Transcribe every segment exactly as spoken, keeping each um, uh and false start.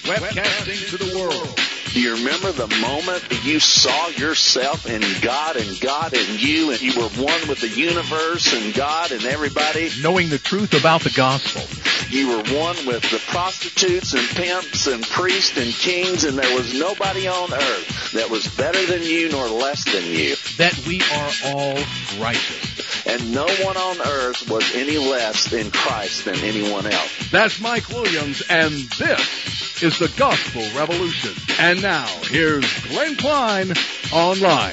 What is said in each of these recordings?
webcasting to the world. Do you remember the moment that you saw yourself in God and God in you, and you were one with the universe and God and everybody? Knowing the truth about the gospel. You were one with the prostitutes and pimps and priests and kings, and there was nobody on earth that was better than you nor less than you. That we are all righteous. And no one on earth was any less in Christ than anyone else. That's Mike Williams, and this is the Gospel Revolution. And now, here's Glenn Klein online.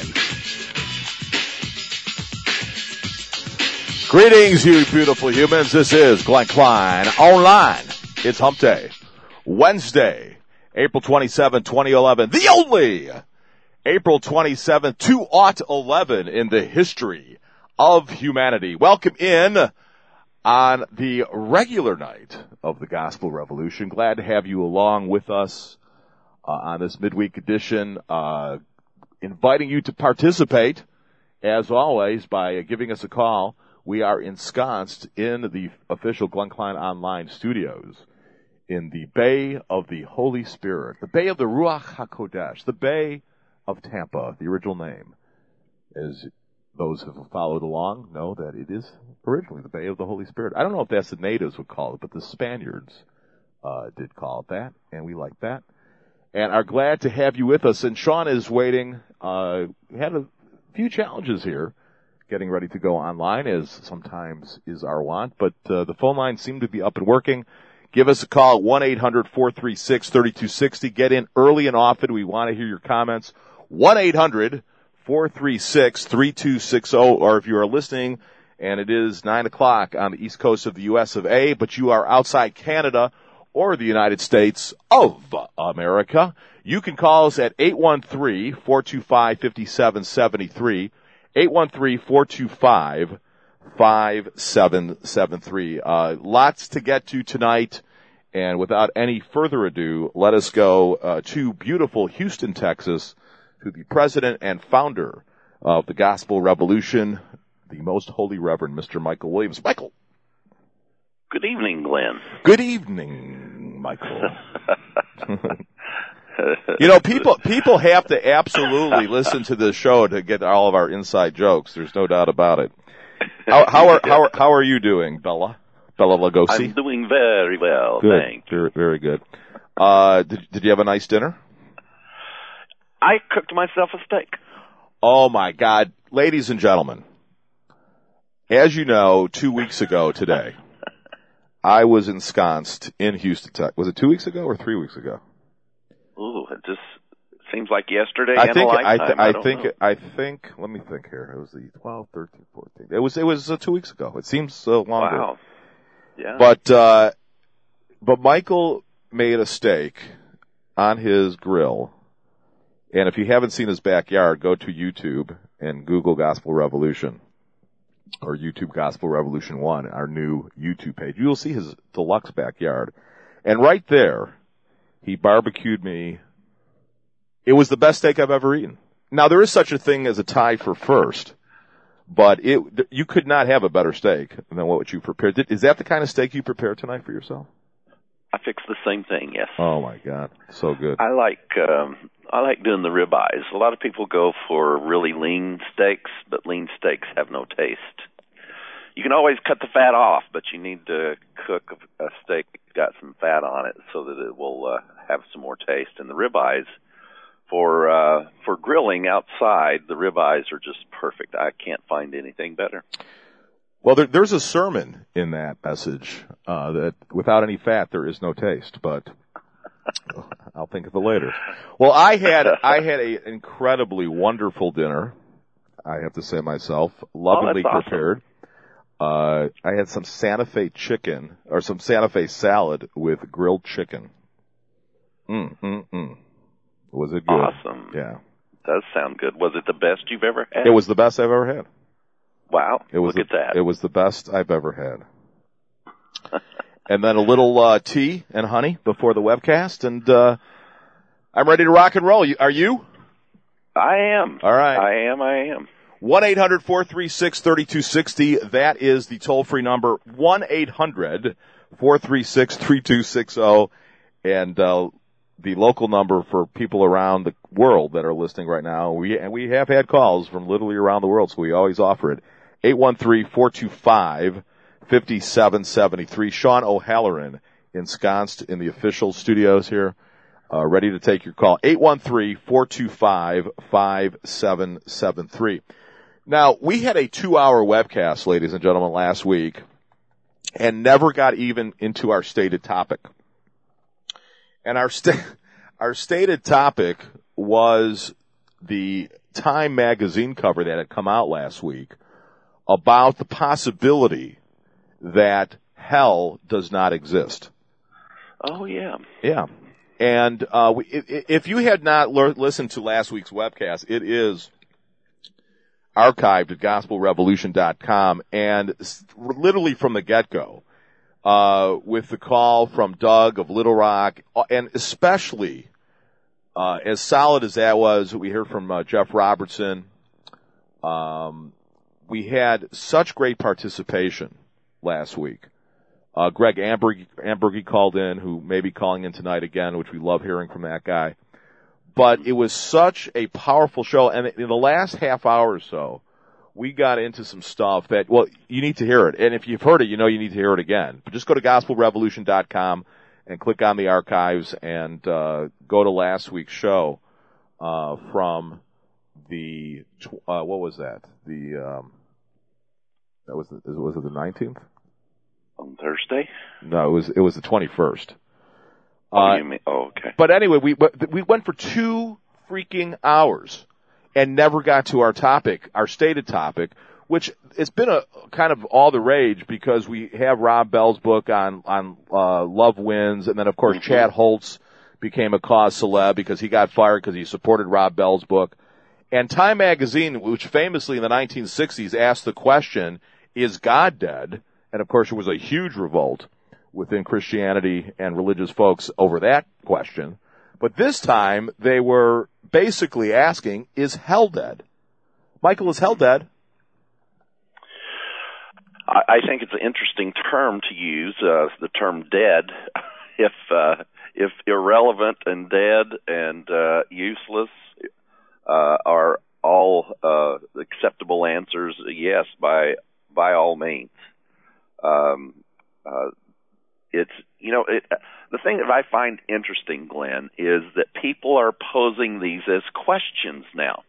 Greetings, you beautiful humans. This is Glenn Klein online. It's Hump Day, Wednesday, April twenty-seventh, twenty eleven, the only April twenty-seventh, two thousand eleven in the history of humanity. Welcome in on the regular night of the Gospel Revolution. Glad to have you along with us uh, on this midweek edition, uh, inviting you to participate, as always, by uh, giving us a call. We are ensconced in the official Glenn Klein Online studios in the Bay of the Holy Spirit, the Bay of the Ruach HaKodesh, the Bay of Tampa, the original name. As those who have followed along know that it is originally the Bay of the Holy Spirit. I don't know if that's the natives would call it, but the Spaniards uh, did call it that, and we like that. And are glad to have you with us. And Sean is waiting. Uh, we had a few challenges here getting ready to go online, as sometimes is our want, but uh, the phone lines seem to be up and working. Give us a call at one eight hundred, four three six, three two six zero. Get in early and often. We want to hear your comments. one eight hundred, four three six, three two six zero, or if you are listening and it is nine o'clock on the east coast of the U S of A, but you are outside Canada or the United States of America, you can call us at eight one three, four two five, five seven seven three. eight one three, four two five, five seven seven three. Uh, lots to get to tonight, and without any further ado, let us go uh, to beautiful Houston, Texas, to the president and founder of the Gospel Revolution, the Most Holy Reverend Mister Michael Williams. Michael. Good evening, Glenn. Good evening, Michael. You know, people people have to absolutely listen to this show to get all of our inside jokes. There's no doubt about it. How, how are how are how are you doing, Bella? Bella Lugosi? I'm doing very well, good. Thanks. Very, very good. Uh, did did you have a nice dinner? I cooked myself a steak. Oh my God, ladies and gentlemen! As you know, two weeks ago today, I was ensconced in Houston, Texas. Was it two weeks ago or three weeks ago? Ooh, it just seems like yesterday. I and think, a lifetime. I, th- I, I don't think, know. I think, let me think here. It was the twelfth, thirteenth, fourteenth. It was, it was uh, two weeks ago. It seems uh, longer. Wow. Yeah. But, uh, but Michael made a steak on his grill. And if you haven't seen his backyard, go to YouTube and Google Gospel Revolution or YouTube Gospel Revolution one, our new YouTube page. You'll see his deluxe backyard. And right there, he barbecued me. It was the best steak I've ever eaten. Now, there is such a thing as a tie for first, but it you could not have a better steak than what you prepared. Did, is that the kind of steak you prepared tonight for yourself? I fixed the same thing. Yes. Oh my God, so good. I like um, I like doing the ribeyes. A lot of people go for really lean steaks, but lean steaks have no taste. You can always cut the fat off, but you need to cook a steak that's got some fat on it so that it will uh, have some more taste. And the ribeyes, for uh, for grilling outside, the ribeyes are just perfect. I can't find anything better. Well, there, there's a sermon in that message uh, that without any fat there is no taste, but I'll think of it later. Well, I had I had an incredibly wonderful dinner. I have to say myself, lovingly oh, that's prepared. Awesome. Uh, I had some Santa Fe chicken, or some Santa Fe salad with grilled chicken. Mm, mm, mm. Was it good? Awesome. Yeah. Does sound good. Was it the best you've ever had? It was the best I've ever had. Wow. It was Look the, at that. It was the best I've ever had. And then a little uh, tea and honey before the webcast, and uh, I'm ready to rock and roll. You, are you? I am. All right. I am, I am. one eight hundred, four three six, three two six zero. That is the toll-free number, one eight hundred, four three six, three two six zero. And uh, the local number for people around the world that are listening right now. We and we have had calls from literally around the world, so we always offer it. eight one three, four two five, five seven seven three. Sean O'Halloran ensconced in the official studios here, uh, ready to take your call. eight one three, four two five, five seven seven three. Now, we had a two-hour webcast, ladies and gentlemen, last week, and never got even into our stated topic. And our sta- our stated topic was the Time magazine cover that had come out last week about the possibility that hell does not exist. Oh, yeah. Yeah. And uh, we, if you had not le- listened to last week's webcast, it is archived at gospel revolution dot com, and literally from the get-go, uh, with the call from Doug of Little Rock, and especially uh, as solid as that was, we heard from uh, Jeff Robertson. Um, we had such great participation last week. Uh, Greg Amberg, Ambergy called in, who may be calling in tonight again, which we love hearing from that guy. But it was such a powerful show, and in the last half hour or so, we got into some stuff that, well, you need to hear it. And if you've heard it, you know you need to hear it again. But just go to gospel revolution dot com and click on the archives and uh, go to last week's show uh, from the, uh, what was that? The, um, that was, the, was it the nineteenth? On Thursday? No, it was, it was the twenty-first. Oh, Uh, you mean, oh, okay. But anyway, we we went for two freaking hours and never got to our topic, our stated topic, which it's been a kind of all the rage because we have Rob Bell's book on on uh, Love Wins, and then of course Mm-hmm. Chad Holtz became a cause celeb because he got fired because he supported Rob Bell's book. And Time magazine, which famously in the nineteen sixties asked the question, "Is God dead?" And of course, it was a huge revolt within Christianity and religious folks over that question. But this time, they were basically asking, is hell dead? Michael, is hell dead? I, I think it's an interesting term to use, uh, the term dead. if uh, if irrelevant and dead and uh, useless uh, are all uh, acceptable answers, yes, by by all means. Um, uh, It's, you know, it, the thing that I find interesting, Glenn, is that people are posing these as questions now.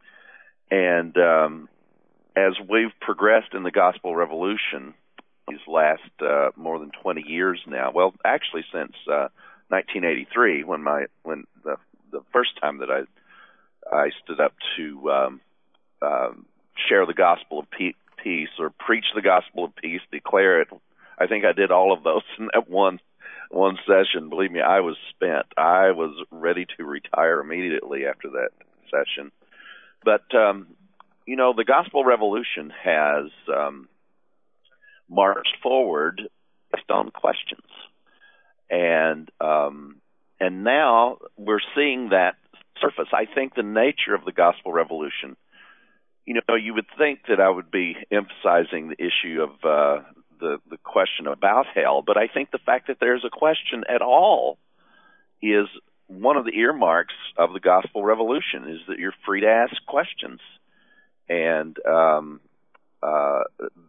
And um, as we've progressed in the gospel revolution these last uh, more than twenty years now, well, actually since uh, nineteen eighty-three, when my when the the first time that I I stood up to um, um, share the gospel of peace or preach the gospel of peace, declare it. I think I did all of those in that one one session. Believe me, I was spent. I was ready to retire immediately after that session. But, um, you know, the gospel revolution has um, marched forward based on questions. And, um, and now we're seeing that surface. I think the nature of the gospel revolution, you know, you would think that I would be emphasizing the issue of uh, the, the question about hell, but I think the fact that there's a question at all is one of the earmarks of the gospel revolution, is that you're free to ask questions. And um, uh,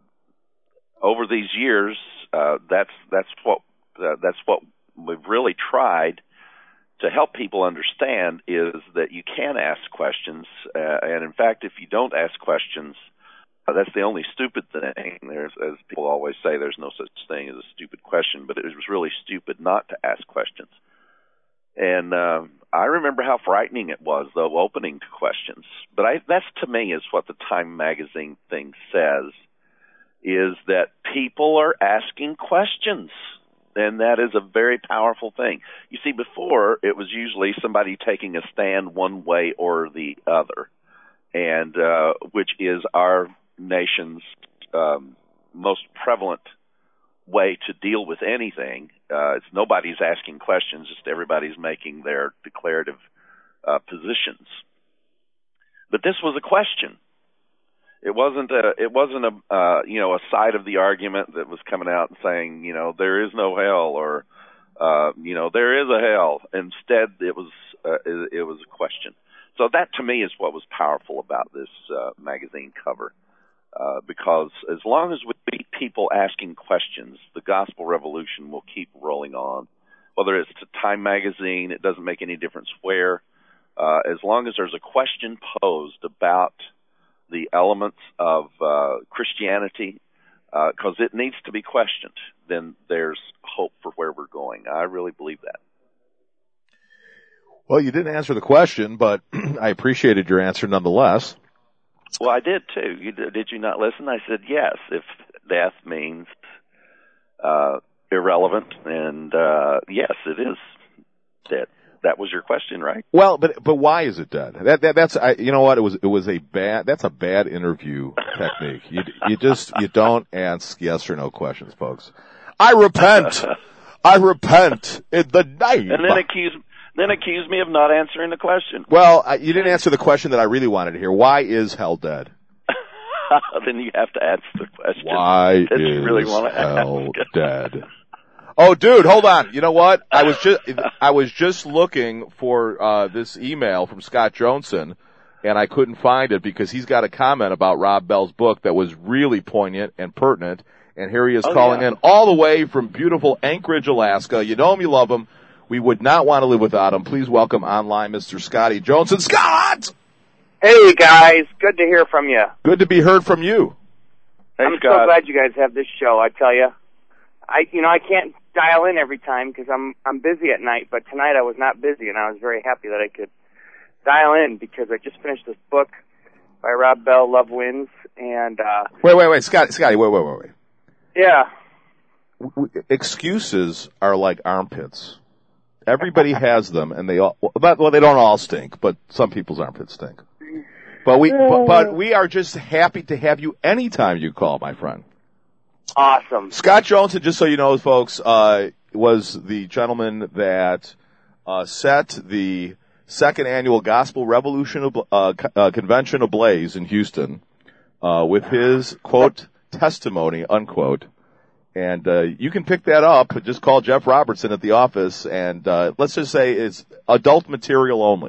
over these years, uh, that's that's what uh, that's what we've really tried to help people understand, is that you can ask questions, uh, and in fact, if you don't ask questions, uh, that's the only stupid thing. There's, as people always say, there's no such thing as a stupid question, but it was really stupid not to ask questions. And uh, I remember how frightening it was, though, opening to questions. But I, that's, to me, is what the Time magazine thing says, is that people are asking questions. And that is a very powerful thing. You see, before, it was usually somebody taking a stand one way or the other, and uh, which is our nation's um, most prevalent way to deal with anything. Uh, it's nobody's asking questions, just everybody's making their declarative uh, positions. But this was a question. It wasn't a, it wasn't a, uh, you know, a side of the argument that was coming out and saying, you know, there is no hell, or, uh, you know, there is a hell. Instead, it was uh, it, it was a question. So that, to me, is what was powerful about this uh, magazine cover. Uh, because as long as we keep people asking questions, the gospel revolution will keep rolling on. Whether it's to Time magazine, it doesn't make any difference where. Uh, as long as there's a question posed about the elements of uh, Christianity, because uh, it needs to be questioned, then there's hope for where we're going. I really believe that. Well, you didn't answer the question, but I appreciated your answer nonetheless. Well, I did too. You, did you not listen? I said yes. If death means uh, irrelevant, and uh, yes, it is dead. That was your question, right? Well, but but why is it dead? That, that that's I, you know what, it was it was a bad that's a bad interview technique. You you just you don't ask yes or no questions, folks. I repent. I repent in the name. And then accuse then accuse me of not answering the question. Well, I, you didn't answer the question that I really wanted to hear. Why is hell dead? Then you have to answer the question. Why that is you really want to hell ask. dead? Oh, dude, hold on. You know what? I was just I was just looking for uh this email from Scott Johnson, and I couldn't find it because he's got a comment about Rob Bell's book that was really poignant and pertinent. And here he is oh, calling yeah. in all the way from beautiful Anchorage, Alaska. You know him, you love him. We would not want to live without him. Please welcome online Mister Scotty Johnson. Scott! Hey, guys. Good to hear from you. Good to be heard from you. Hey, I'm Scott. so glad you guys have this show, I tell you. I, you know, I can't dial in every time because I'm I'm busy at night, but tonight I was not busy, and I was very happy that I could dial in because I just finished this book by Rob Bell, Love Wins, and uh Wait, wait, wait, Scotty, Scotty, wait, wait, wait, wait. yeah. W- excuses are like armpits. Everybody has them, and they all, well, they don't all stink, but some people's armpits stink. But we, but, but we are just happy to have you anytime you call, my friend. Awesome. Scott Johnson, just so you know, folks, uh, was the gentleman that uh, set the second annual Gospel Revolution uh, uh, Convention ablaze in Houston uh, with his, quote, testimony, unquote. And uh, you can pick that up. Just call Jeff Robertson at the office, and uh, let's just say it's adult material only.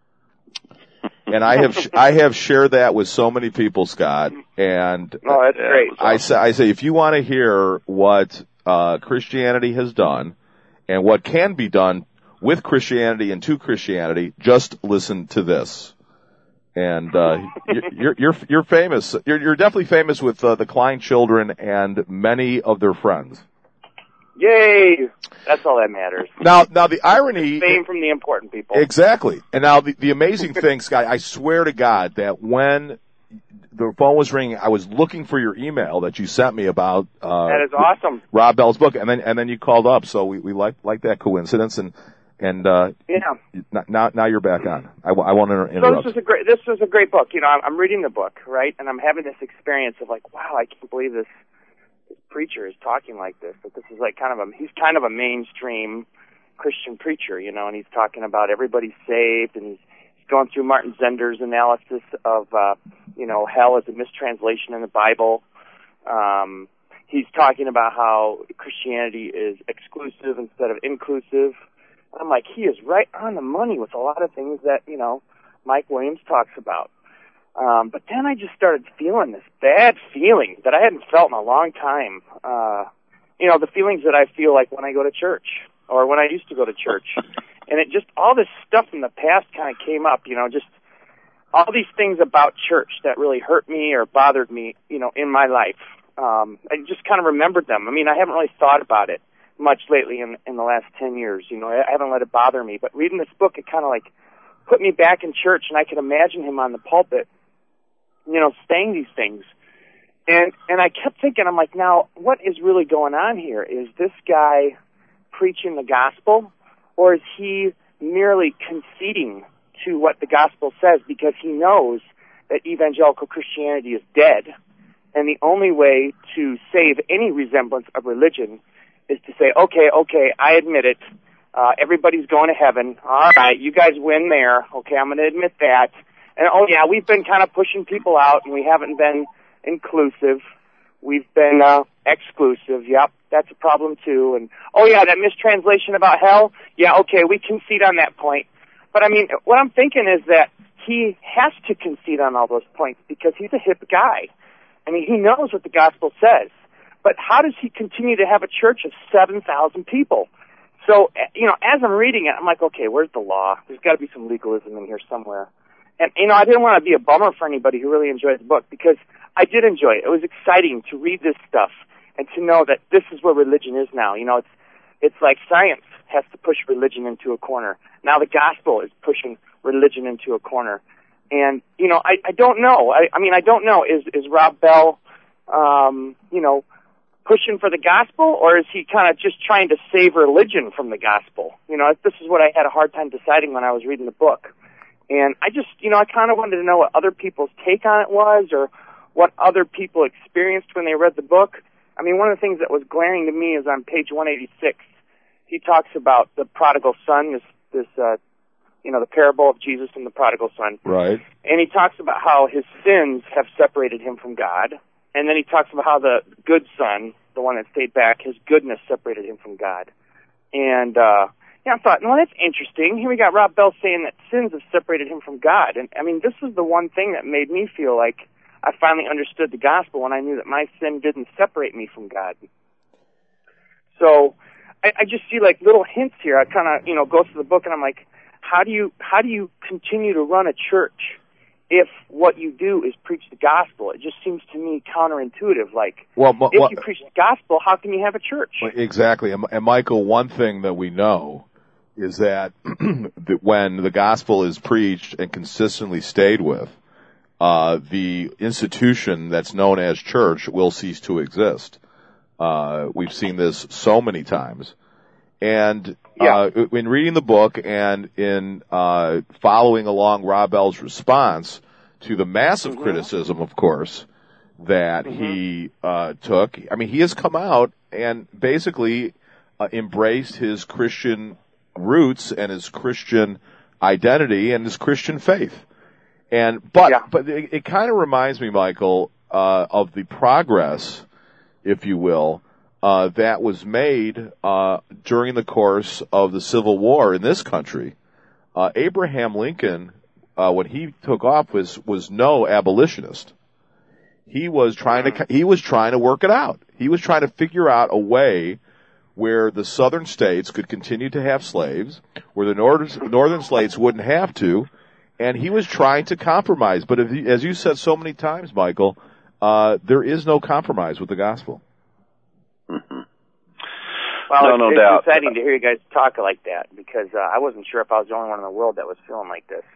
And I have sh- I have shared that with so many people, Scott. And oh, that's yeah, great. I say I say if you want to hear what uh, Christianity has done and what can be done with Christianity and to Christianity, just listen to this. And uh, you're you're you're famous. You're you're definitely famous with uh, the Klein children and many of their friends. Yay! That's all that matters. Now, now the irony. Fame from the important people. Exactly. And now the the amazing thing, Scott, I swear to God that when the phone was ringing, I was looking for your email that you sent me about. Uh, that is awesome. Rob Bell's book, and then and then you called up, so we we like like that coincidence, and and uh, yeah. Now now you're back on. I, I won't inter- So interrupt. this is a great this is a great book. You know, I'm, I'm reading the book, right, and I'm having this experience of like, wow, I can't believe this. This preacher is talking like this, but this is like kind of a, he's kind of a mainstream Christian preacher, you know, and he's talking about everybody's saved, and he's, he's going through Martin Zender's analysis of, uh, you know, hell as a mistranslation in the Bible. Um, he's talking about how Christianity is exclusive instead of inclusive. I'm like, he is right on the money with a lot of things that, you know, Mike Williams talks about. Um, but then I just started feeling this bad feeling that I hadn't felt in a long time. Uh, you know, the feelings that I feel like when I go to church or when I used to go to church. And it just, all this stuff in the past kind of came up, you know, just all these things about church that really hurt me or bothered me, you know, in my life. Um, I just kind of remembered them. I mean, I haven't really thought about it much lately in, in the last ten years. You know, I haven't let it bother me. But reading this book, it kind of like put me back in church, and I could imagine him on the pulpit, you know, saying these things. And and I kept thinking, I'm like, now, what is really going on here? Is this guy preaching the gospel, or is he merely conceding to what the gospel says because he knows that evangelical Christianity is dead, and the only way to save any resemblance of religion is to say, okay, okay, I admit it, uh, everybody's going to heaven, all right, you guys win there, okay, I'm going to admit that. And, oh, yeah, we've been kind of pushing people out, and we haven't been inclusive. We've been uh, exclusive. Yep, that's a problem too. And, oh yeah, that mistranslation about hell, yeah, okay, we concede on that point. But I mean, what I'm thinking is that he has to concede on all those points because he's a hip guy. I mean, he knows what the gospel says. But how does he continue to have a church of seven thousand people? So, you know, as I'm reading it, I'm like, okay, where's the law? There's got to be some legalism in here somewhere. And, you know, I didn't want to be a bummer for anybody who really enjoyed the book because I did enjoy it. It was exciting to read this stuff and to know that this is where religion is now. You know, it's it's like science has to push religion into a corner. Now the gospel is pushing religion into a corner. And, you know, I, I don't know. I, I mean, I don't know. Is, is Rob Bell, um, you know, pushing for the gospel, or is he kind of just trying to save religion from the gospel? You know, this is what I had a hard time deciding when I was reading the book. And I just, you know, I kind of wanted to know what other people's take on it was, or what other people experienced when they read the book. I mean, one of the things that was glaring to me is on page one eighty-six, he talks about the prodigal son, this, this, uh, you know, the parable of Jesus and the prodigal son. Right. And he talks about how his sins have separated him from God. And then he talks about how the good son, the one that stayed back, his goodness separated him from God. And, uh, yeah, I thought, well, that's interesting. Here we got Rob Bell saying that sins have separated him from God. And, I mean, this is the one thing that made me feel like I finally understood the gospel when I knew that my sin didn't separate me from God. So I, I just see, like, little hints here. I kind of, you know, go through the book, and I'm like, how do you how do you continue to run a church if what you do is preach the gospel? It just seems to me counterintuitive. Like, well, but, if well, you preach the gospel, how can you have a church? Exactly. And, and Michael, one thing that we know is that, that when the gospel is preached and consistently stayed with, uh, the institution that's known as church will cease to exist. Uh, we've seen this so many times. And yeah. uh, in reading the book and in uh, following along Rob Bell's response to the massive mm-hmm. criticism, of course, that mm-hmm. he uh, took, I mean, he has come out and basically uh, embraced his Christian roots and his Christian identity and his Christian faith. And but yeah. but it, it kind of reminds me, Michael, uh, of the progress, if you will, Uh, that was made uh, during the course of the Civil War in this country. Uh, Abraham Lincoln, uh, when he took office, was no abolitionist. He was trying to he was trying to work it out. He was trying to figure out a way where the southern states could continue to have slaves, where the northern northern states wouldn't have to, and he was trying to compromise. But if, as you said so many times, Michael, uh, there is no compromise with the gospel. Mm-hmm. Well, no, it's, no it's doubt. exciting to hear you guys talk like that because uh, I wasn't sure if I was the only one in the world that was feeling like this.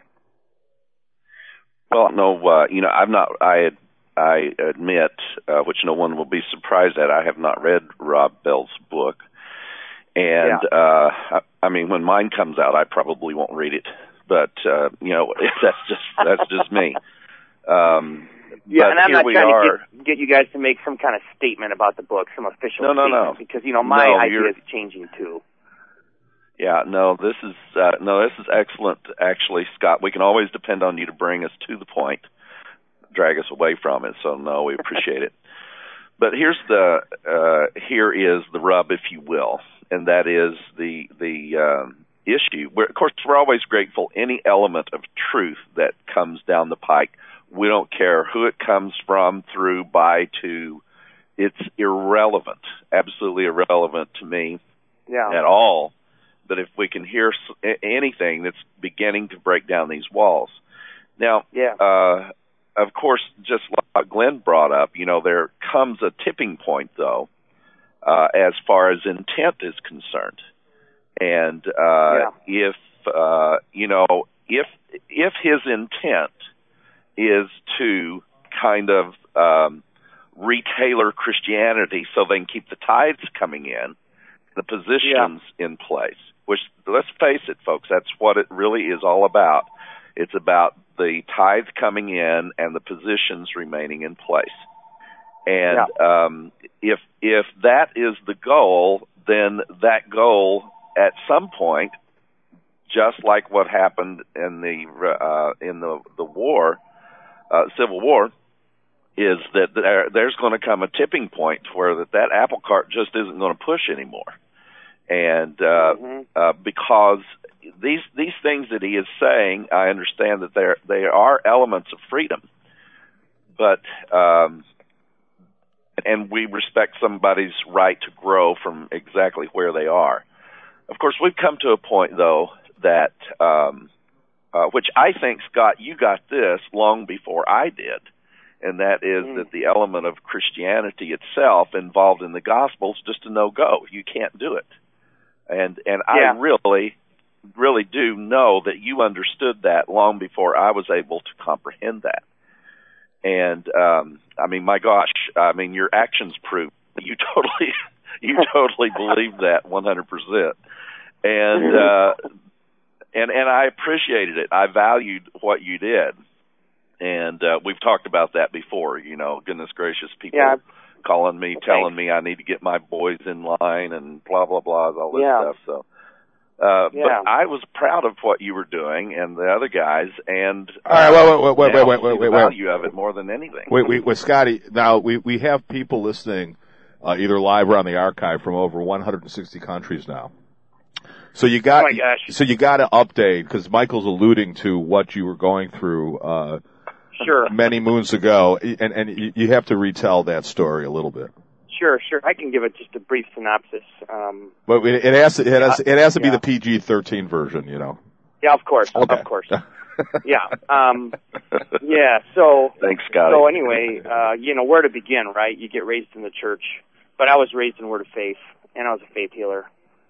Well, no, uh, you know, I've not. I I admit, uh, which no one will be surprised at, I have not read Rob Bell's book, and yeah. uh, I, I mean, when mine comes out, I probably won't read it. But uh, you know, that's just that's just me. Um, Yeah, but and I'm here not we trying are. to get, get you guys to make some kind of statement about the book, some official no, no, statement, no. because, you know, my no, idea is changing too. Yeah, no, this is uh, no, this is excellent. Actually, Scott, we can always depend on you to bring us to the point, drag us away from it. So, no, we appreciate it. But here's the uh, here is the rub, if you will, and that is the the um, issue. We're, of course, we're always grateful any element of truth that comes down the pike. We don't care who it comes from, through, by, to. It's irrelevant, absolutely irrelevant to me yeah. at all. But if we can hear anything that's beginning to break down these walls. Now, yeah. uh, of course, just like Glenn brought up, you know, there comes a tipping point, though, uh, as far as intent is concerned. And uh, yeah. if, uh, you know, if if his intent is to kind of um, retailer Christianity so they can keep the tithes coming in, the positions yeah. in place, which, let's face it, folks, that's what it really is all about. It's about the tithe coming in and the positions remaining in place. And yeah. um, if if that is the goal, then that goal at some point, just like what happened in the uh, in the the war, uh, Civil War, is that there, there's going to come a tipping point where that, that apple cart just isn't going to push anymore. And uh, mm-hmm. uh, because these these things that he is saying, I understand that there they are elements of freedom, but um, and we respect somebody's right to grow from exactly where they are. Of course, we've come to a point though that um, uh, which I think, Scott, you got this long before I did, and that is mm. that the element of Christianity itself involved in the Gospels just a no-go. You can't do it. And and yeah. I really, really do know that you understood that long before I was able to comprehend that. And, um, I mean, my gosh, I mean, your actions prove that you totally, you totally believe that one hundred percent. And, uh, and, and I appreciated it. I valued what you did. And, uh, we've talked about that before, you know, goodness gracious, people yeah. calling me, okay. telling me I need to get my boys in line and blah, blah, blah, all this yeah. stuff. So, uh, yeah. but I was proud of what you were doing and the other guys, and all right, wait, wait, wait, wait, wait, wait, wait, the value of it more than anything. Wait, wait, wait, Scotty. Now we we have people listening, uh, either live or on the archive from over one hundred sixty countries now. So you got, oh my gosh. so you got to update because Michael's alluding to what you were going through. Uh, Sure. Many moons ago, and, and you have to retell that story a little bit. Sure, sure. I can give it just a brief synopsis. Um, but it has to, it has, it has to be yeah. the P G thirteen version, you know. Yeah, of course, okay. of course. yeah, um, yeah. So, thanks, Scott. So anyway, uh, you know where to begin, right? You get raised in the church, but I was raised in Word of Faith, and I was a faith healer.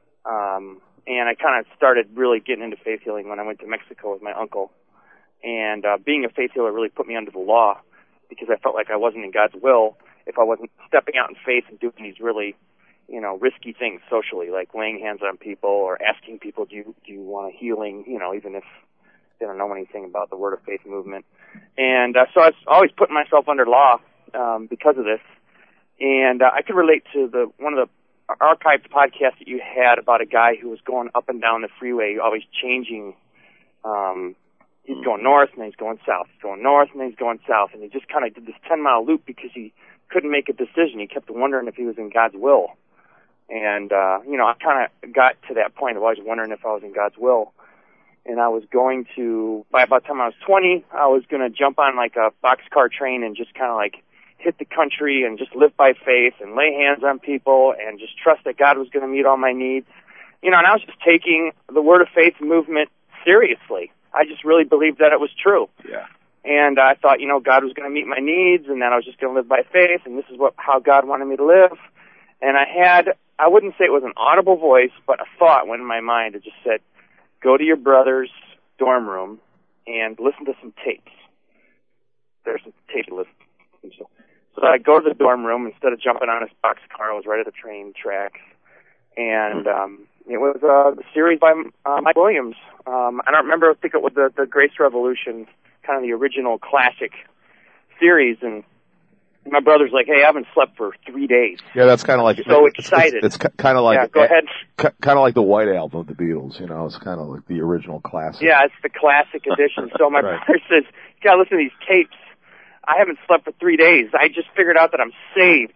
Um, and I kind of started really getting into faith healing when I went to Mexico with my uncle. And uh, being a faith healer really put me under the law because I felt like I wasn't in God's will if I wasn't stepping out in faith and doing these really, you know, risky things socially, like laying hands on people or asking people, do you, do you want a healing, you know, even if they don't know anything about the Word of Faith movement. And uh, so I was always putting myself under law um, because of this. And uh, I could relate to the one of the archived podcasts that you had about a guy who was going up and down the freeway, always changing um he's going north, and then he's going south. He's going north, and then he's going south. And he just kind of did this ten-mile loop because he couldn't make a decision. He kept wondering if he was in God's will. And, uh, you know, I kind of got to that point of always wondering if I was in God's will. And I was going to, by about the time I was twenty, I was going to jump on like a boxcar train and just kind of like hit the country and just live by faith and lay hands on people and just trust that God was going to meet all my needs. You know, and I was just taking the Word of Faith movement seriously. I just really believed that it was true. Yeah. And I thought, you know, God was going to meet my needs, and that I was just going to live by faith, and this is what how God wanted me to live. And I had, I wouldn't say it was an audible voice, but a thought went in my mind. It just said, go to your brother's dorm room and listen to some tapes. There's some tapes to listen to. So, so I go to the dorm room. Instead of jumping on his boxcar, I was right at the train tracks. And um, it was uh, a series by uh, Mike Williams. Um, I don't remember, I think it was the, the Grace Revolution, kind of the original classic series. And my brother's like, hey, I haven't slept for three days. Yeah, that's kind of like... So it's, excited. It's, it's kind of like... Yeah, go ahead. Kind of like the White Album of the Beatles, you know. It's kind of like the original classic. Yeah, it's the classic edition. So my right. brother says, you gotta listen to these tapes. I haven't slept for three days. I just figured out that I'm saved.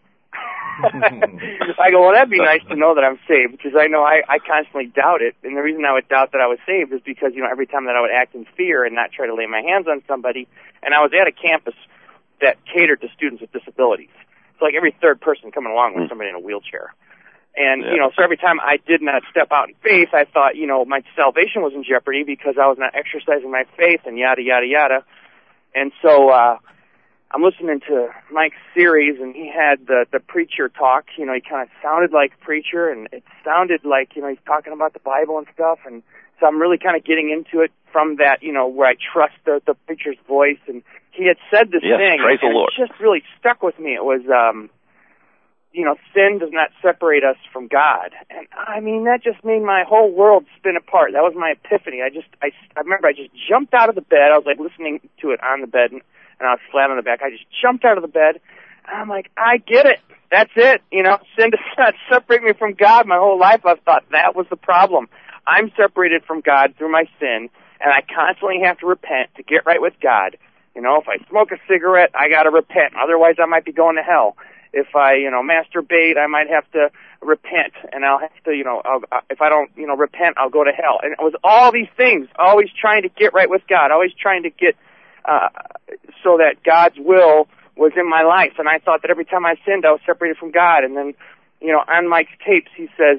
I go, well, that'd be nice to know that I'm saved, because I know I, I constantly doubt it. And the reason I would doubt that I was saved is because, you know, every time that I would act in fear and not try to lay my hands on somebody, and I was at a campus that catered to students with disabilities. So like every third person coming along was somebody in a wheelchair. And, yeah. you know, so every time I did not step out in faith, I thought, you know, my salvation was in jeopardy because I was not exercising my faith and yada, yada, yada. And so, uh, I'm listening to Mike's series, and he had the, the preacher talk. You know, he kind of sounded like a preacher, and it sounded like, you know, he's talking about the Bible and stuff. And so I'm really kind of getting into it from that, you know, where I trust the, the preacher's voice. And he had said this yes, thing, praise and the Lord. It just really stuck with me. It was, um, you know, sin does not separate us from God. And I mean, that just made my whole world spin apart. That was my epiphany. I just, I, I remember I just jumped out of the bed. I was like listening to it on the bed, and, and I was flat on the back. I just jumped out of the bed, and I'm like, I get it. That's it. You know, sin does not separate me from God. My whole life I've thought that was the problem. I'm separated from God through my sin, and I constantly have to repent to get right with God. You know, if I smoke a cigarette, I got to repent. Otherwise, I might be going to hell. If I, you know, masturbate, I might have to repent, and I'll have to, you know, I'll, if I don't, you know, repent, I'll go to hell. And it was all these things, always trying to get right with God, always trying to get uh so that God's will was in my life. And I thought that every time I sinned, I was separated from God. And then, you know, on Mike's tapes, he says,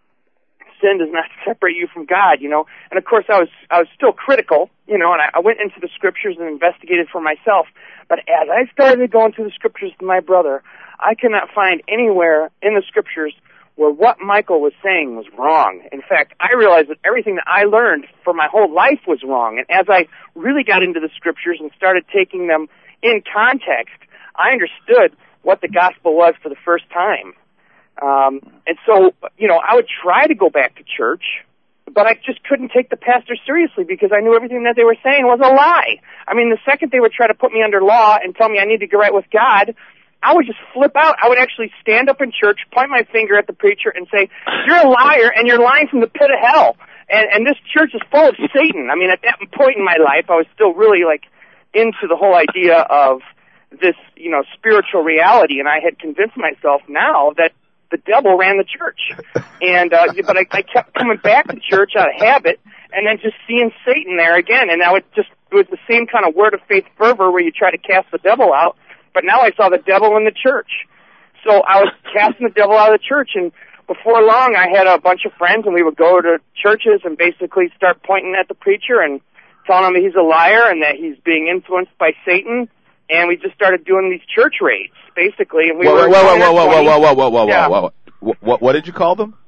sin does not separate you from God, you know. And of course, I was I was still critical, you know, and I, I went into the scriptures and investigated for myself. But as I started going through the scriptures with my brother, I cannot find anywhere in the scriptures where what Michael was saying was wrong. In fact, I realized that everything that I learned for my whole life was wrong. And as I really got into the scriptures and started taking them in context, I understood what the gospel was for the first time. Um, and so, you know, I would try to go back to church, but I just couldn't take the pastor seriously because I knew everything that they were saying was a lie. I mean, the second they would try to put me under law and tell me I need to get right with God, I would just flip out. I would actually stand up in church, point my finger at the preacher, and say, "You're a liar, and you're lying from the pit of hell. And, and this church is full of Satan." I mean, at that point in my life, I was still really, like, into the whole idea of this, you know, spiritual reality, and I had convinced myself now that the devil ran the church. And, uh, but I, I kept coming back to church out of habit, and then just seeing Satan there again. And now it just, it was the same kind of word of faith fervor where you try to cast the devil out. But now I saw the devil in the church. So I was casting the devil out of the church, and before long I had a bunch of friends, and we would go to churches and basically start pointing at the preacher and telling him that he's a liar and that he's being influenced by Satan. And we just started doing these church raids, basically. And we whoa, were whoa, whoa, whoa, whoa, whoa, whoa, whoa, whoa, whoa, yeah. whoa, whoa. What, what did you call them?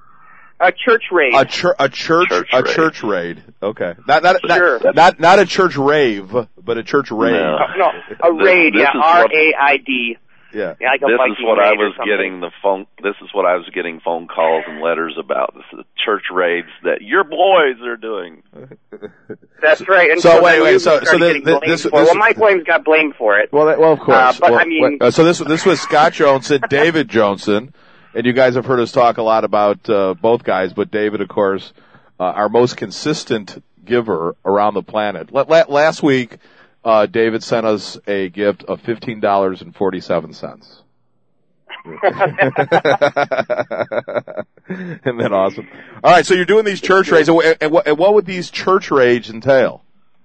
A church raid. A, chur- a church, church a raid. church raid. Okay, not not Sure. not, not not a church rave, but a church raid. No. Uh, no, a This- raid, this yeah, is R what- A I D. Yeah. Yeah, like a This Viking is what I raid or was something. getting the phone. This is what I was getting phone calls and letters about. This is the church raids that your boys are doing. That's right. And So, so wait, then wait, we so- started so this- getting blamed this- for it. this- Well, Mike Williams got blamed for it. Well, that, well, of course. Uh, but, well, I mean- uh, so this this was Scott Johnson, David Johnson, and you guys have heard us talk a lot about uh, both guys, but David, of course, uh, our most consistent giver around the planet. La- la- last week, uh, David sent us a gift of fifteen dollars and forty-seven cents. Isn't that awesome? All right, so you're doing these church raids, and what, and what, and what would these church raids entail?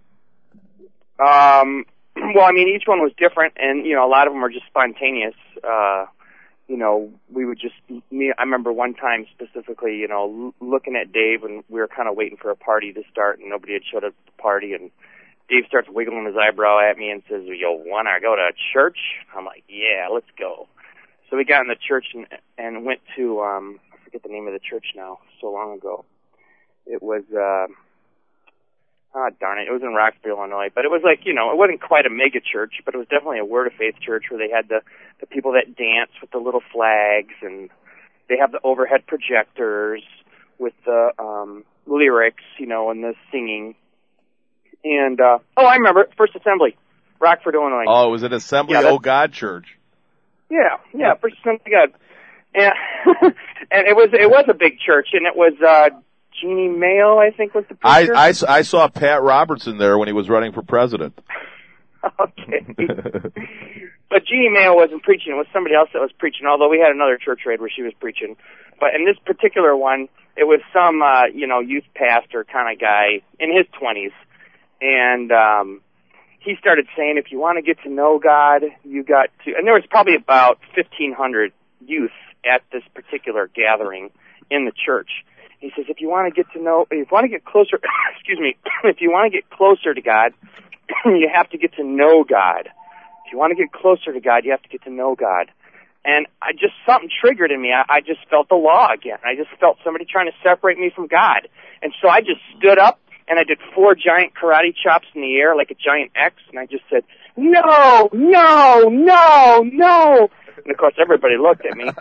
Um, well, I mean, each one was different, and, you know, a lot of them were just spontaneous. Uh, you know, we would just, me, I remember one time specifically, you know, l- looking at Dave, and we were kind of waiting for a party to start, and nobody had showed up at the party, and Dave starts wiggling his eyebrow at me and says, "Yo, wanna go to church?" I'm like, "Yeah, let's go." So we got in the church and, and went to, um, I forget the name of the church now, so long ago. It was, uh, ah, darn it, it was in Roxbury, Illinois. But it was like, you know, it wasn't quite a mega church, but it was definitely a Word of Faith church where they had the, the people that dance with the little flags, and they have the overhead projectors with the um, lyrics, you know, and the singing. And, uh, oh, I remember it, First Assembly, Rockford, Illinois. Oh, it was an Assembly Yeah, O God church. Yeah, yeah, First Assembly God. And, and it was it was a big church, and it was uh, Jeannie Mayo, I think, was the I, preacher. I, I saw Pat Robertson there when he was running for president. Okay. But Jeannie Mayo wasn't preaching. It was somebody else that was preaching, although we had another church raid where she was preaching. But in this particular one, it was some, uh, you know, youth pastor kind of guy in his twenties. And um, he started saying, if you want to get to know God, you got to... And there was probably about fifteen hundred youth at this particular gathering in the church. He says, if you want to get to know... If you want to get closer... excuse me. If you want to get closer to God, you have to get to know God. If you want to get closer to God, you have to get to know God. And I just, something triggered in me. I, I just felt the law again. I just felt somebody trying to separate me from God. And so I just stood up and I did four giant karate chops in the air like a giant X, and I just said, no, no, no, no. And of course everybody looked at me.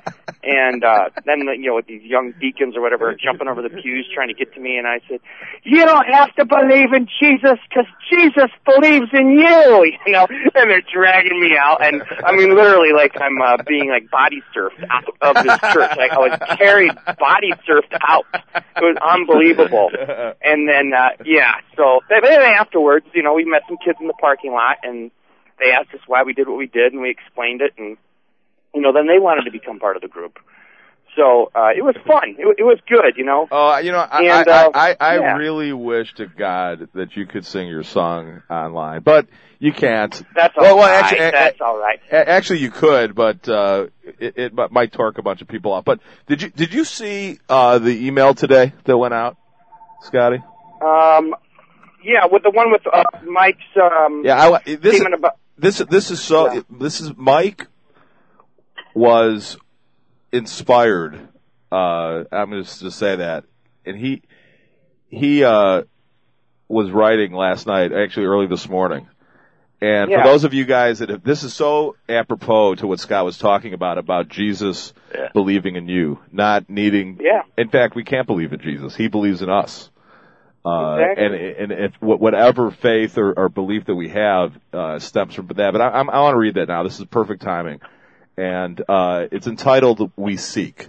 And uh, then, you know, with these young deacons or whatever jumping over the pews trying to get to me, and I said, "You don't have to believe in Jesus because Jesus believes in you," you know. And they're dragging me out, and I mean, literally, like I'm uh, being like body surfed out of this church. Like I was carried, body surfed out. It was unbelievable. And then, uh, yeah. So then afterwards, you know, we met some kids in the parking lot, and they asked us why we did what we did, and we explained it, and you know, then they wanted to become part of the group. So uh, it was fun. It, it was good, you know. Oh, uh, you know, I and, I, uh, I, I yeah. really wish to God that you could sing your song online, but you can't. That's all well, well, right. Actually, That's a, all right. Actually, you could, but uh, it, it might torque a bunch of people off. But did you did you see uh, the email today that went out, Scotty? Um, yeah, with the one with uh, Mike's um, yeah, I, this statement about this this is so. Yeah. This is Mike was inspired. Uh, I'm going to just say that, and he he uh, was writing last night, actually early this morning. And yeah. for those of you guys that have, this is so apropos to what Scott was talking about about Jesus yeah. believing in you, not needing. Yeah. In fact, we can't believe in Jesus; He believes in us. Uh, exactly. and and if whatever faith or, or belief that we have uh, stems from that. But I, I'm, I want to read that now. This is perfect timing, and uh, it's entitled "We Seek."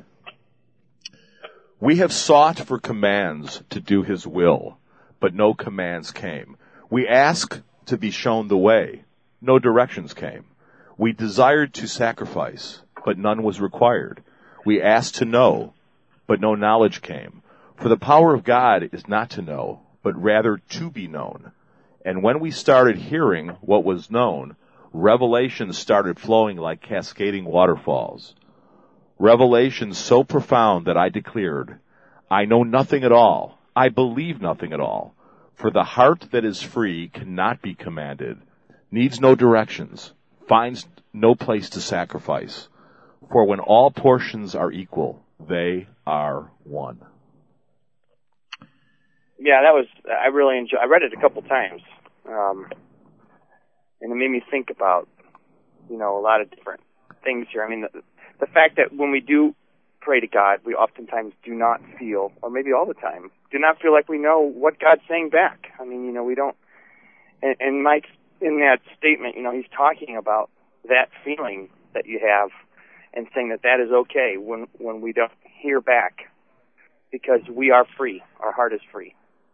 We have sought for commands to do His will, but no commands came. We asked to be shown the way. No directions came. We desired to sacrifice, but none was required. We asked to know, but no knowledge came. For the power of God is not to know, but rather to be known. And when we started hearing what was known, revelations started flowing like cascading waterfalls. Revelations so profound that I declared, I know nothing at all. I believe nothing at all. For the heart that is free cannot be commanded, needs no directions, finds no place to sacrifice. For when all portions are equal, they are one. Yeah, that was, I really enjoyed, I read it a couple times. Um, and it made me think about, you know, a lot of different things here. I mean, the, the fact that when we do pray to God, we oftentimes do not feel, or maybe all the time, do not feel like we know what God's saying back. I mean, you know, we don't, and, and Mike's, in that statement, you know, he's talking about that feeling that you have and saying that that is okay when, when we don't hear back because we are free. Our heart is free.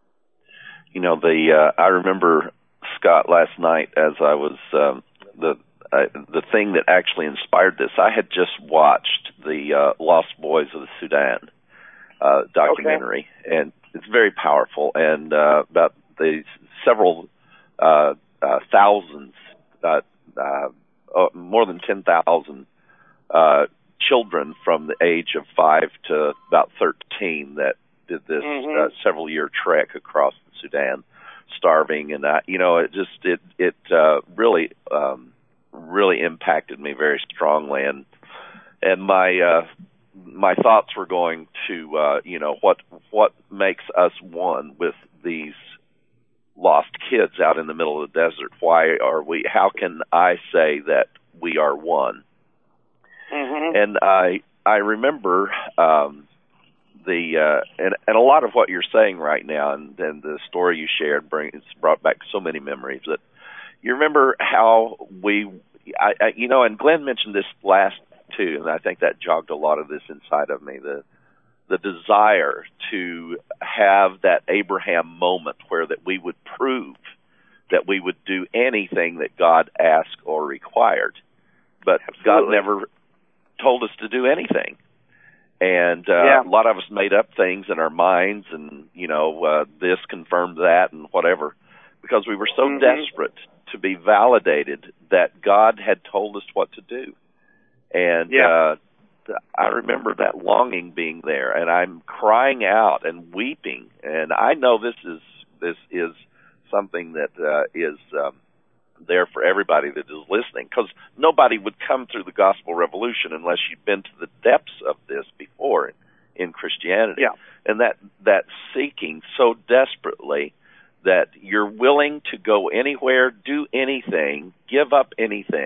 You know, the uh, I remember, Scott, last night as I was, um, the uh, the thing that actually inspired this, I had just watched the uh, Lost Boys of the Sudan uh, documentary, okay. And it's very powerful, and uh, about the several uh, uh, thousands, uh, uh, uh, more than ten thousand uh, children from the age of five to about thirteen that did this mm-hmm. uh, several year trek across the Sudan, starving, and uh, you know, it just it it uh, really um, really impacted me very strongly, and and my uh, my thoughts were going to uh, you know what what makes us one with these lost kids out in the middle of the desert. Why are we? How can I say that we are one? Mm-hmm. And I I remember. Um, The uh, and and a lot of what you're saying right now, and, and the story you shared, bring it's brought back so many memories. That you remember how we, I, I, you know, and Glenn mentioned this last too, and I think that jogged a lot of this inside of me. The the desire to have that Abraham moment where that we would prove that we would do anything that God asked or required, but Absolutely. God never told us to do anything. And uh, yeah. a lot of us made up things in our minds, and you know, uh, this confirmed that, and whatever, because we were so mm-hmm. desperate to be validated that God had told us what to do. And yeah. uh, I remember that longing being there, and I'm crying out and weeping. And I know this is this is something that uh, is. Um, there for everybody that is listening, because nobody would come through the gospel revolution unless you'd been to the depths of this before in, in Christianity. Yeah. And that, that seeking so desperately that you're willing to go anywhere, do anything, give up anything.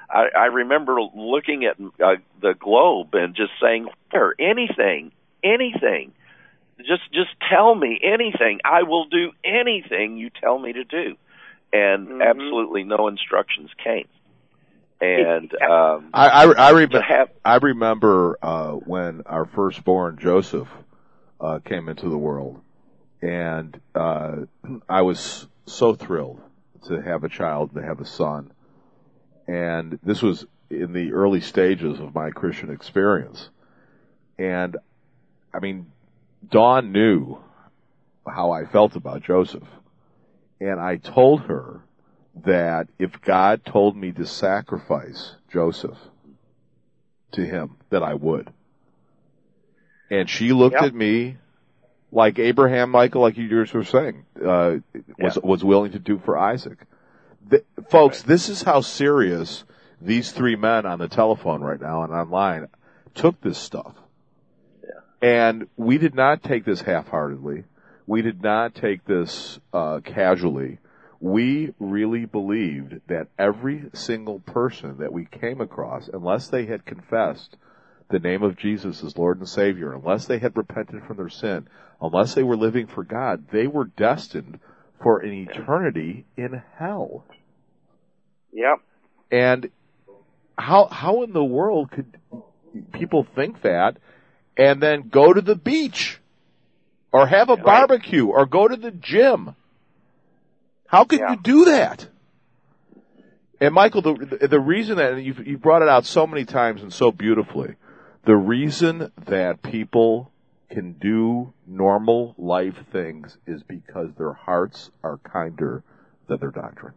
I, I remember looking at uh, the globe and just saying, "Where anything, anything, just just tell me anything. I will do anything you tell me to do." And mm-hmm. absolutely no instructions came. And um, I I, I, rem- have, I remember uh, when our firstborn Joseph uh, came into the world, and uh, I was so thrilled to have a child, to have a son. And this was in the early stages of my Christian experience. And, I mean, Dawn knew how I felt about Joseph. And I told her that if God told me to sacrifice Joseph to him, that I would. And she looked yep. at me like Abraham, Michael, like you were saying, uh, was, yeah. was willing to do for Isaac. The, folks, right. This is how serious these three men on the telephone right now and online took this stuff. Yeah. And we did not take this half-heartedly. We did not take this uh, casually. We really believed that every single person that we came across, unless they had confessed the name of Jesus as Lord and Savior, unless they had repented from their sin, unless they were living for God, they were destined for an eternity in hell. Yep. And how how in the world could people think that and then go to the beach or have a right. barbecue or go to the gym? How can yeah. you do that? And Michael, the the reason that, and you've, you've brought it out so many times and so beautifully, the reason that people can do normal life things is because their hearts are kinder than their doctrine.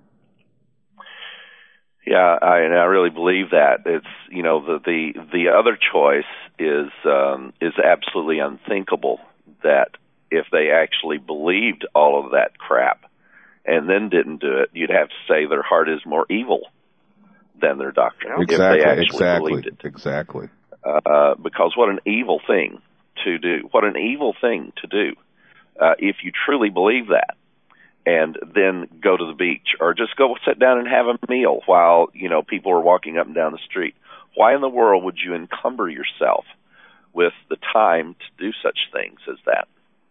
Yeah, I, and I really believe that. It's, you know, the the, the other choice is um, is absolutely unthinkable, that if they actually believed all of that crap and then didn't do it, you'd have to say their heart is more evil than their doctrine. Exactly, if they actually exactly, believed it. Exactly. Uh, because what an evil thing to do. What an evil thing to do uh, if you truly believe that. And then go to the beach, or just go sit down and have a meal while, you know, people are walking up and down the street. Why in the world would you encumber yourself with the time to do such things as that?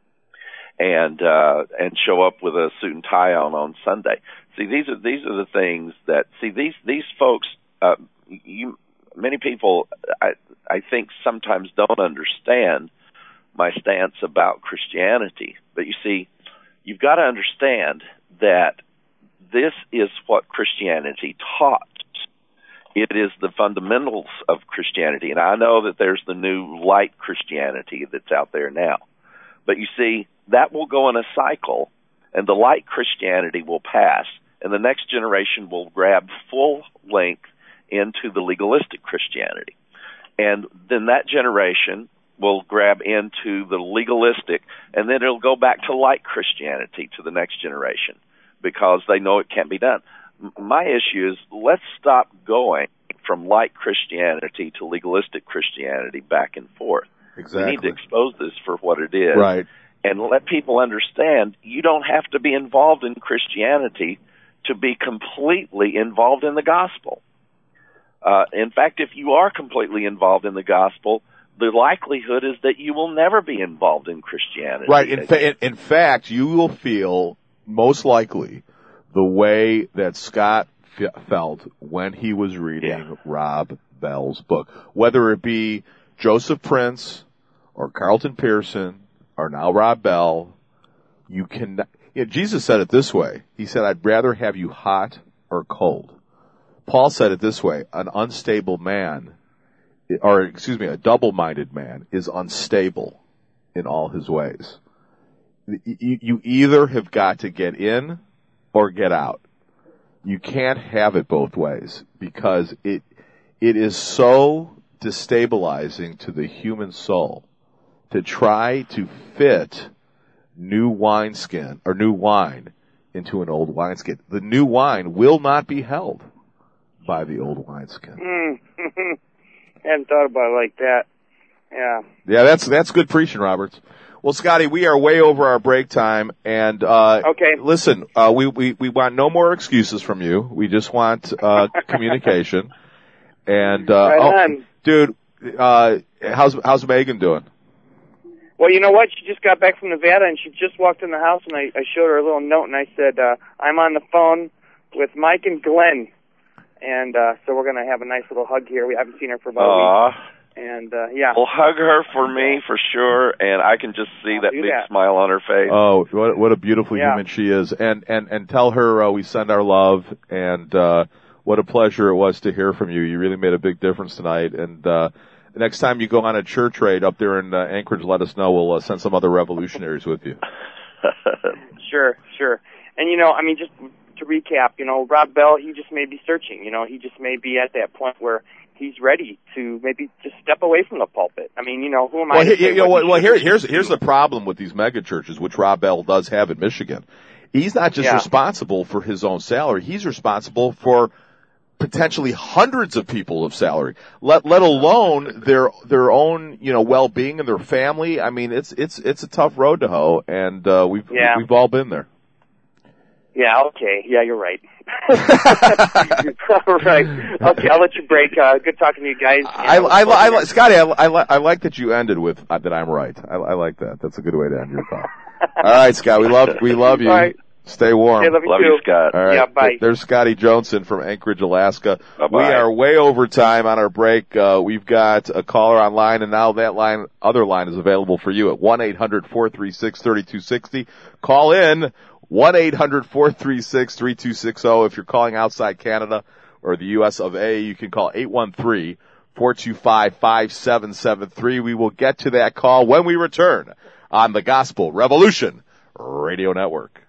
And uh, and show up with a suit and tie on on Sunday. See, these are these are the things that see these these folks. Uh, you many people, I I think, sometimes don't understand my stance about Christianity. But you see, you've got to understand that this is what Christianity taught. It is the fundamentals of Christianity. And I know that there's the new light Christianity that's out there now. But you see, that will go in a cycle, and the light Christianity will pass, and the next generation will grab full length into the legalistic Christianity. And then that generation will grab into the legalistic, and then it'll go back to light Christianity to the next generation because they know it can't be done. My issue is, let's stop going from light Christianity to legalistic Christianity back and forth. Exactly. We need to expose this for what it is. Right. And let people understand you don't have to be involved in Christianity to be completely involved in the gospel. Uh, in fact, if you are completely involved in the gospel, the likelihood is that you will never be involved in Christianity. Right. In, fa- in fact, you will feel most likely the way that Scott f- felt when he was reading yeah. Rob Bell's book, whether it be Joseph Prince or Carlton Pearson or now Rob Bell. You can. You know, Jesus said it this way. He said, "I'd rather have you hot or cold." Paul said it this way: an unstable man, or excuse me, a double-minded man is unstable in all his ways. You either have got to get in or get out. You can't have it both ways because it it is so destabilizing to the human soul to try to fit new wineskin or new wine into an old wineskin. The new wine will not be held by the old wineskin. Mm. Hadn't thought about it like that. Yeah. Yeah, that's that's good preaching, Roberts. Well, Scotty, we are way over our break time, and uh, okay. listen, uh, we, we we want no more excuses from you. We just want uh, communication. And, uh, Right oh, on. dude, uh, how's, how's Megan doing? Well, you know what? She just got back from Nevada, and she just walked in the house, and I, I showed her a little note, and I said, uh, I'm on the phone with Mike and Glenn. And uh, so we're going to have a nice little hug here. We haven't seen her for about Aww. a week. And, uh, yeah. Well, hug her for me, for sure, and I can just see I'll that do big that. smile on her face. Oh, what, what a beautiful Yeah. human she is. And, and, and tell her, uh, we send our love, and, uh, what a pleasure it was to hear from you. You really made a big difference tonight. And, uh, the next time you go on a church raid up there in uh, Anchorage, let us know. We'll uh, send some other revolutionaries with you. Sure, sure. And, you know, I mean, just to recap, you know, Rob Bell, he just may be searching. You know, he just may be at that point where he's ready to maybe just step away from the pulpit. I mean, you know, who am I Well, to he, say you know, what well, he here, should here's do? here's the problem with these mega churches, which Rob Bell does have in Michigan. He's not just Yeah. responsible for his own salary; he's responsible for potentially hundreds of people of salary. Let let alone their their own, you know, well being and their family. I mean, it's it's it's a tough road to hoe, and uh, we've Yeah. we've all been there. Yeah, okay. Yeah, you're right. All right. Okay, I'll let you break. Uh, good talking to you guys. I, I, I, I, Scotty, I, I, I like that you ended with uh, that I'm right. I, I like that. That's a good way to end your call. All right, Scott, we love we love you. All right. Stay warm. Hey, love you Love too. you, Scott. All right. Yeah, bye. There's Scotty Johnson from Anchorage, Alaska. Bye-bye. We are way over time on our break. Uh, we've got a caller online, and now that line, other line is available for you at one eight hundred four three six three two six zero. Call in one eight hundred four three six three two six zero. If you're calling outside Canada or the U S of A, you can call eight one three four two five five seven seven three. We will get to that call when we return on the Gospel Revolution Radio Network.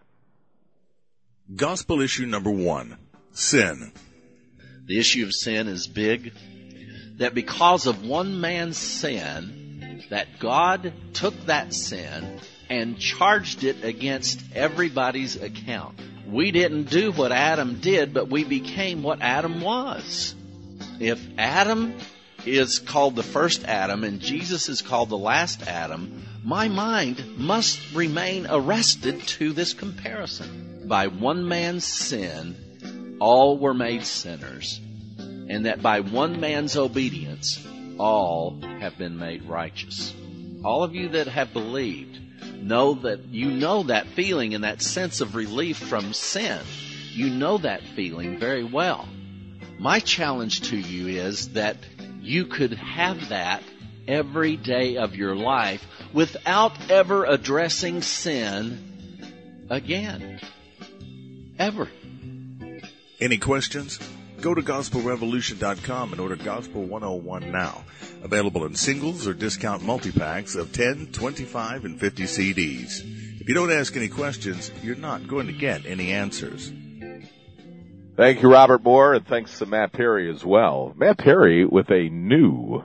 Gospel issue number one, sin. The issue of sin is big, that because of one man's sin, that God took that sin and charged it against everybody's account. We didn't do what Adam did, but we became what Adam was. If Adam is called the first Adam and Jesus is called the last Adam, my mind must remain arrested to this comparison. By one man's sin, all were made sinners, and that by one man's obedience, all have been made righteous. All of you that have believed know that you know that feeling and that sense of relief from sin. You know that feeling very well. My challenge to you is that you could have that every day of your life without ever addressing sin again. Ever. Any questions? Go to gospel revolution dot com and order Gospel one oh one now. Available in singles or discount multi-packs of ten, twenty-five, and fifty C Ds. If you don't ask any questions, you're not going to get any answers. Thank you, Robert Moore, and thanks to Matt Perry as well. Matt Perry with a new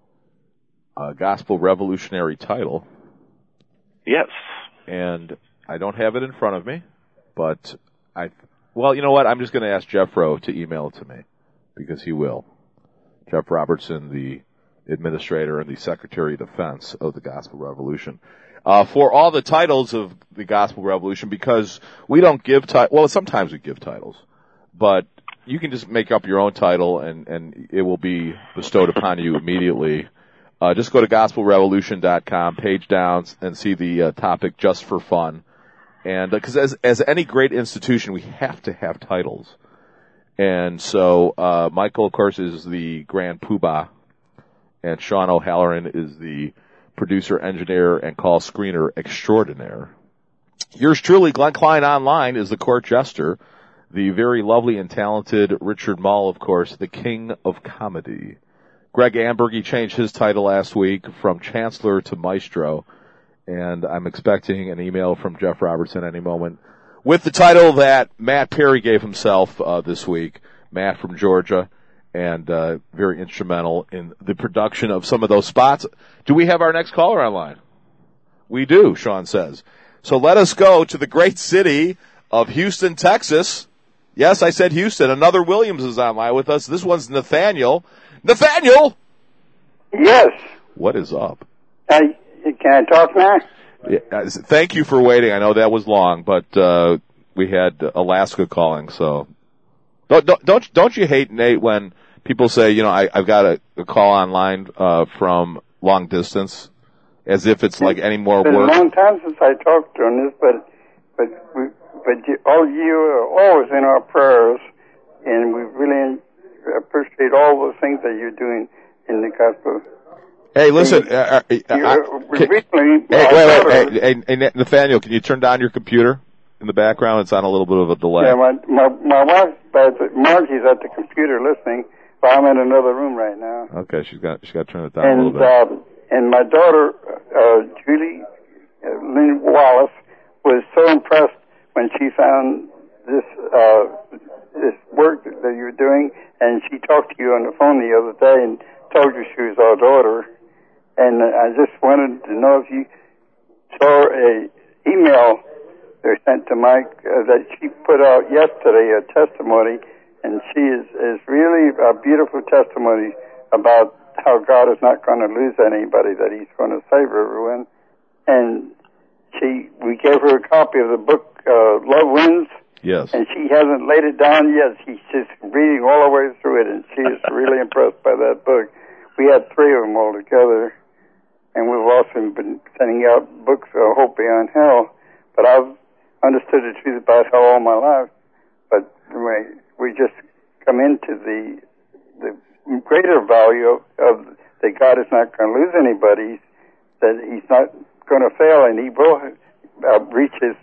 uh, Gospel Revolutionary title. Yes. And I don't have it in front of me, but I, well, you know what? I'm just going to ask Jeff Rowe to email it to me, because he will. Jeff Robertson, the administrator and the Secretary of Defense of the Gospel Revolution. Uh, for all the titles of the Gospel Revolution, because we don't give titles, well, sometimes we give titles, but you can just make up your own title and, and it will be bestowed upon you immediately. Uh, just go to gospel revolution dot com, page down, and see the uh, topic Just for Fun. And because uh, as as any great institution, we have to have titles. And so uh Michael, of course, is the Grand Poobah, and Sean O'Halloran is the producer, engineer, and call screener extraordinaire. Yours truly, Glenn Klein Online, is the court jester. The very lovely and talented Richard Mull, of course, the king of comedy. Greg Ambergy changed his title last week from Chancellor to Maestro. And I'm expecting an email from Jeff Robertson any moment with the title that Matt Perry gave himself uh, this week. Matt from Georgia, and uh, very instrumental in the production of some of those spots. Do we have our next caller online? We do, Sean says. So let us go to the great city of Houston, Texas. Yes, I said Houston. Another Williams is online with us. This one's Nathaniel. Nathaniel! Yes. What is up? Uh, can I talk now? Yeah, thank you for waiting. I know that was long, but uh we had Alaska calling, so don't don't don't you hate, Nate, when people say, you know, I, I've got a, a call online uh, from long distance, as if it's like any more it's been work. It's a long time since I talked to on this, but but we, but you, all you are always in our prayers, and we really appreciate all the things that you're doing in the gospel. Hey, listen. Uh, uh, uh, I, can, recently, hey, wait, wait, hey, hey, hey, Nathaniel, can you turn down your computer in the background? It's on a little bit of a delay. Yeah, my my my wife, Margie's at the computer listening, but I'm in another room right now. Okay, she's got she's got to turn it down and, a little bit. Uh, and my daughter, uh, Julie uh, Lynn Wallace, was so impressed when she found this uh, this work that you're doing, and she talked to you on the phone the other day and told you she was our daughter. And I just wanted to know if you saw a email they sent to Mike uh, that she put out yesterday, a testimony, and she is, is really a beautiful testimony about how God is not going to lose anybody, that He's going to save everyone. And she, we gave her a copy of the book, uh, Love Wins. Yes. And she hasn't laid it down yet. She's just reading all the way through it, and she is really impressed by that book. We had three of them all together, and we've also been sending out books of Hope Beyond Hell. But I've understood the truth about hell all my life. But we, we just come into the the greater value of, of that God is not going to lose anybody, that He's not going to fail, and He will uh, reach His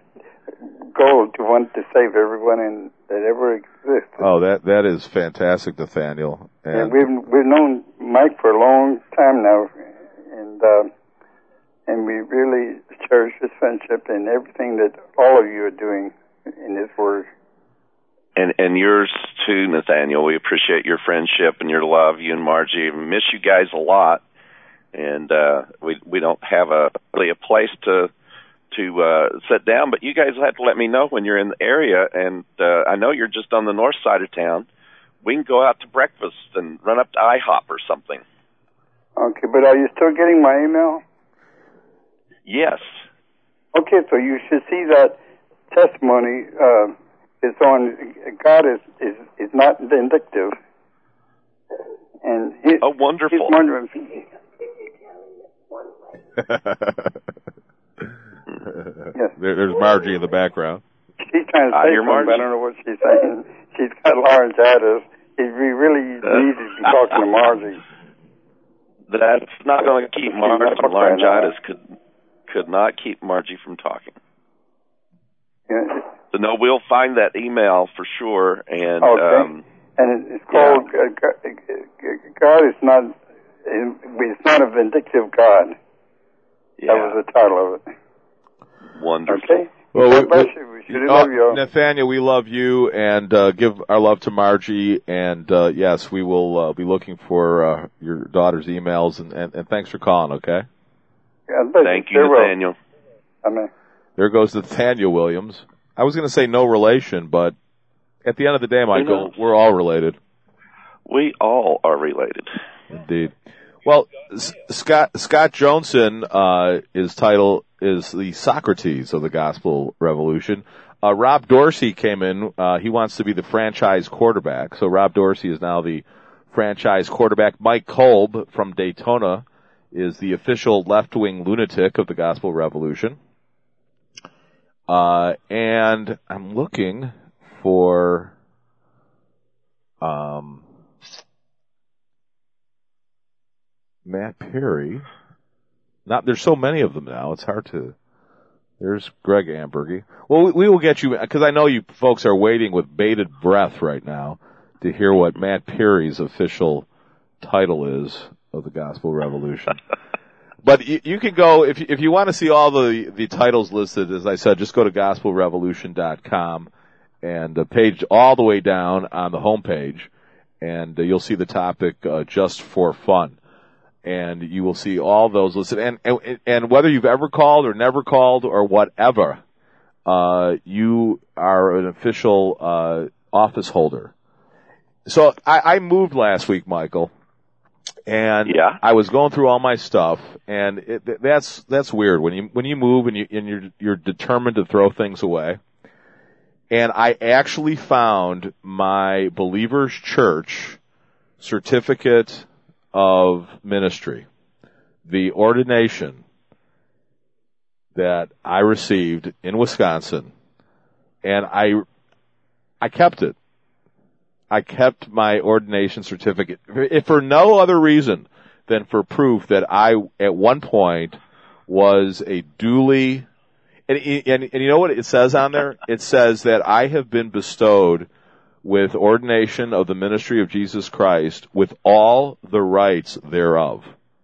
goal to want to save everyone in, that ever exists. Oh, that that is fantastic, Nathaniel. And, and we've we've known Mike for a long time now, and uh, and we really cherish this friendship and everything that all of you are doing in this work. And and yours too, Nathaniel. We appreciate your friendship and your love. You and Margie, we miss you guys a lot, and uh, we we don't have a really a place to. to uh, sit down, but you guys have to let me know when you're in the area, and uh, I know you're just on the north side of town. We can go out to breakfast and run up to IHOP or something. Okay, but are you still getting my email? Yes. Okay, so you should see that testimony. Uh, it's on God is, is, is not vindictive. And he, oh, wonderful. He's wondering. Yes. There, there's Margie in the background. She's trying to say something, but I don't know what she's saying. She's got laryngitis. We really uh, need to be talking to Margie. That's not going to keep Margie from laryngitis. Could could not keep Margie from talking. Yeah. So no, we'll find that email for sure. And okay. um, and it's called yeah. uh, God is not. It's not a vindictive God. Yeah. That was the title of it. Wonderful. Okay. Well, God we, bless we, you. We should oh, love you. Nathaniel, we love you, and uh, give our love to Margie. And uh, yes, we will uh, be looking for uh, your daughter's emails. And, and, and thanks for calling. Okay. Yeah, thank you, Nathaniel. Amen. There goes Nathaniel Williams. I was going to say no relation, but at the end of the day, Michael, we're all related. We all are related. Indeed. Well, S- Scott Scott Johnson, uh, his title is the Socrates of the Gospel Revolution. Uh, Rob Dorsey came in. Uh, he wants to be the franchise quarterback. So Rob Dorsey is now the franchise quarterback. Mike Kolb from Daytona is the official left-wing lunatic of the Gospel Revolution. Uh, and I'm looking for, um, Matt Perry. Not, there's so many of them now, it's hard to, there's Greg Ambergy. Well, we, we will get you, because I know you folks are waiting with bated breath right now to hear what Matt Perry's official title is of the Gospel Revolution. But you, you can go, if you, if you want to see all the, the titles listed, as I said, just go to gospel revolution dot com and the page all the way down on the homepage, and uh, you'll see the topic, uh, just for fun. And you will see all those listed. And, and, and whether you've ever called or never called or whatever, uh, you are an official, uh, office holder. So I, I moved last week, Michael. And yeah. I was going through all my stuff, and it, that's that's weird when you when you move and you and you're you're determined to throw things away. And I actually found my Believers Church certificate of ministry, the ordination that I received in Wisconsin, and I, I kept it. I kept my ordination certificate, if for no other reason than for proof that I, at one point, was a duly, and, and, and you know what it says on there? It says that I have been bestowed with ordination of the ministry of Jesus Christ with all the rights thereof.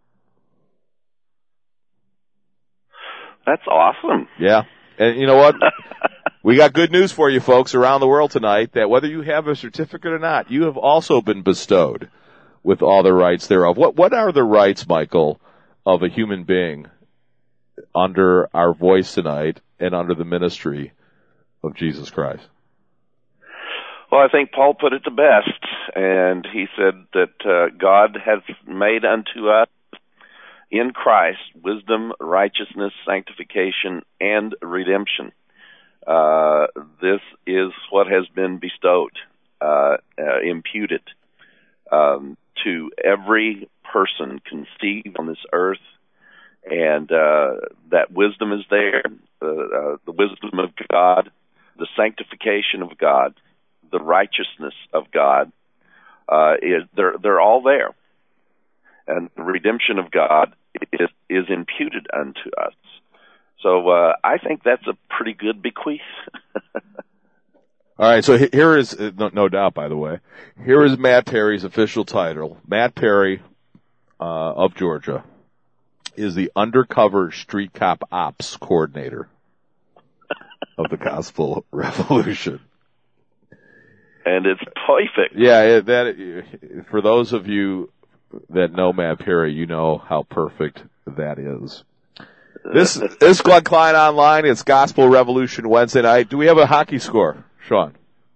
That's awesome. Yeah. And you know what? We got good news for you folks around the world tonight, that whether you have a certificate or not, you have also been bestowed with all the rights thereof. What what are the rights, Michael, of a human being under our voice tonight and under the ministry of Jesus Christ? Well, I think Paul put it the best, and he said that uh, God hath made unto us in Christ wisdom, righteousness, sanctification, and redemption. Uh, this is what has been bestowed, uh, uh, imputed um, to every person conceived on this earth, and uh, that wisdom is there, uh, uh, the wisdom of God, the sanctification of God, the righteousness of God, uh, is they're they're all there, and the redemption of God is is imputed unto us. So uh, I think that's a pretty good bequeath. All right, so here is, no, no doubt, by the way, here is Matt Perry's official title. Matt Perry uh, of Georgia is the undercover street cop ops coordinator of the Gospel Revolution. And it's perfect. Yeah, that, for those of you that know Matt Perry, you know how perfect that is. This this Glenn Klein Online. It's Gospel Revolution Wednesday night. Do we have a hockey score, Sean?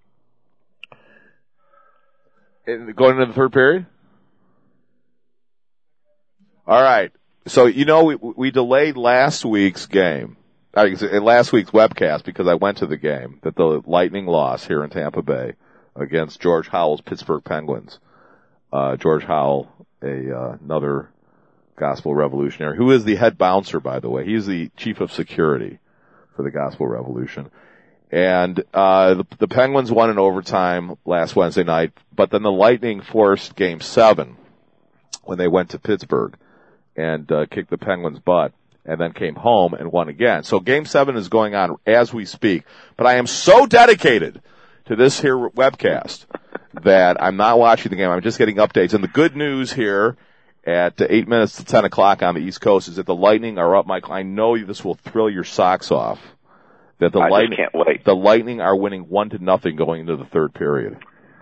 Going into the third period? All right. So, you know, we, we delayed last week's game, uh, last week's webcast, because I went to the game that the Lightning lost here in Tampa Bay against George Howell's Pittsburgh Penguins. Uh, George Howell, a uh, another Gospel Revolutionary, who is the head bouncer, by the way. He's the chief of security for the Gospel Revolution. And uh the, the Penguins won in overtime last Wednesday night, but then the Lightning forced Game seven when they went to Pittsburgh and uh, kicked the Penguins' butt, and then came home and won again. So Game seven is going on as we speak. But I am so dedicated to this here webcast that I'm not watching the game. I'm just getting updates. And the good news here at eight minutes to ten o'clock on the East Coast is that the Lightning are up, Michael. I know this will thrill your socks off. That the I Lightning, just can't wait. The Lightning are winning one to nothing going into the third period.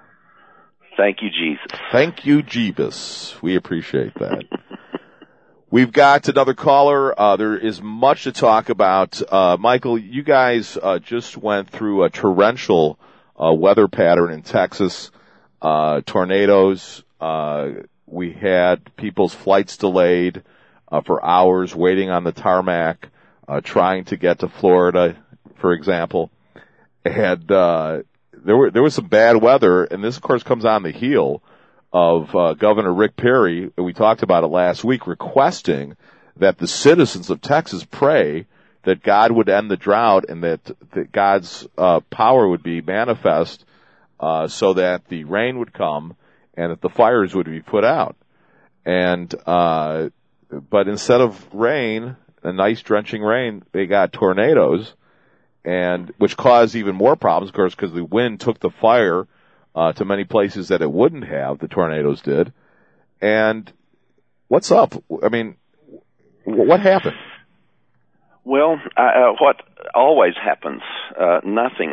Thank you, Jesus. Thank you, Jeebus. We appreciate that. We've got another caller. Uh, there is much to talk about. Uh, Michael, you guys uh, just went through a torrential uh, weather pattern in Texas. Uh, tornadoes. Uh, we had people's flights delayed uh, for hours, waiting on the tarmac, uh, trying to get to Florida, for example. And uh, there were there was some bad weather, and this, of course, comes on the heel of uh, Governor Rick Perry, we talked about it last week, requesting that the citizens of Texas pray that God would end the drought and that, that God's uh, power would be manifest uh, so that the rain would come and that the fires would be put out. And uh, but instead of rain, a nice drenching rain, they got tornadoes, and which caused even more problems, of course, because the wind took the fire Uh, to many places that it wouldn't have, the tornadoes did. And what's up? I mean, what happened? Well, uh, what always happens, uh, nothing.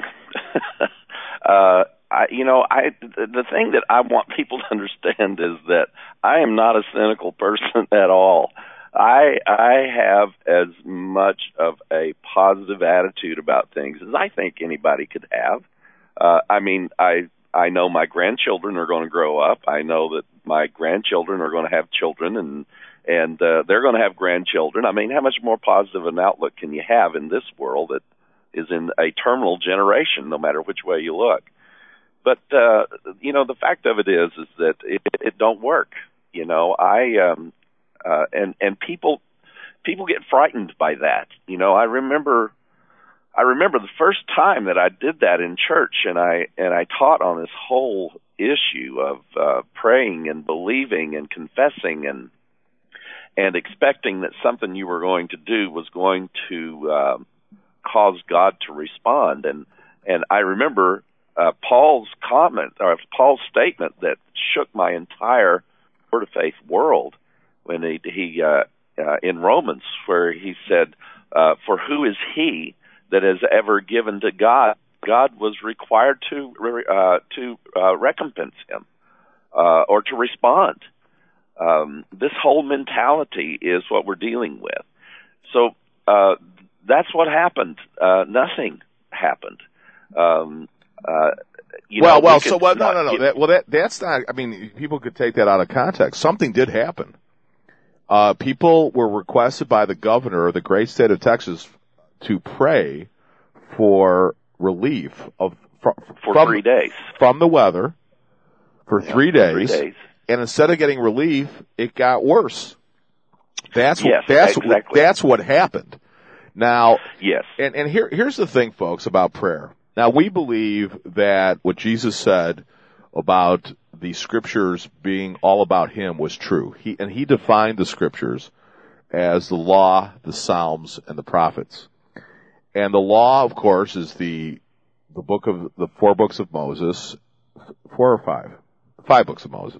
uh, I, you know, I, the thing that I want people to understand is that I am not a cynical person at all. I, I have as much of a positive attitude about things as I think anybody could have. Uh, I mean, I, I know my grandchildren are going to grow up. I know that my grandchildren are going to have children, and and uh, they're going to have grandchildren. I mean, how much more positive an outlook can you have in this world that is in a terminal generation, no matter which way you look? but uh, you know, the fact of it is, is that it, it don't work. You know, I um, uh, and and people people get frightened by that. You know, I remember I remember the first time that I did that in church, and I and I taught on this whole issue of uh, praying and believing and confessing and and expecting that something you were going to do was going to uh, cause God to respond. And and I remember uh, Paul's comment or Paul's statement that shook my entire Word of Faith world when he, he uh, uh, in Romans, where he said, uh, "For who is he that has ever given to God? God was required to uh, to uh, recompense him uh, or to respond." Um, this whole mentality is what we're dealing with. So uh, that's what happened. Uh, nothing happened. Um, uh, you well, know, well, we so well, no, not, no, no. That, well, that that's not. I mean, people could take that out of context. Something did happen. Uh, people were requested by the governor of the great state of Texas to pray for relief of from, for from, three days from the weather for yeah, three for days. Three days. And instead of getting relief, it got worse. That's yes, what, that's exactly. what, that's what happened. Now, yes. And, and here, here's the thing, folks, about prayer. Now, we believe that what Jesus said about the scriptures being all about him was true. He, and he defined the scriptures as the law, the Psalms, and the prophets. And the law, of course, is the, the book of, the four books of Moses, four or five, five books of Moses.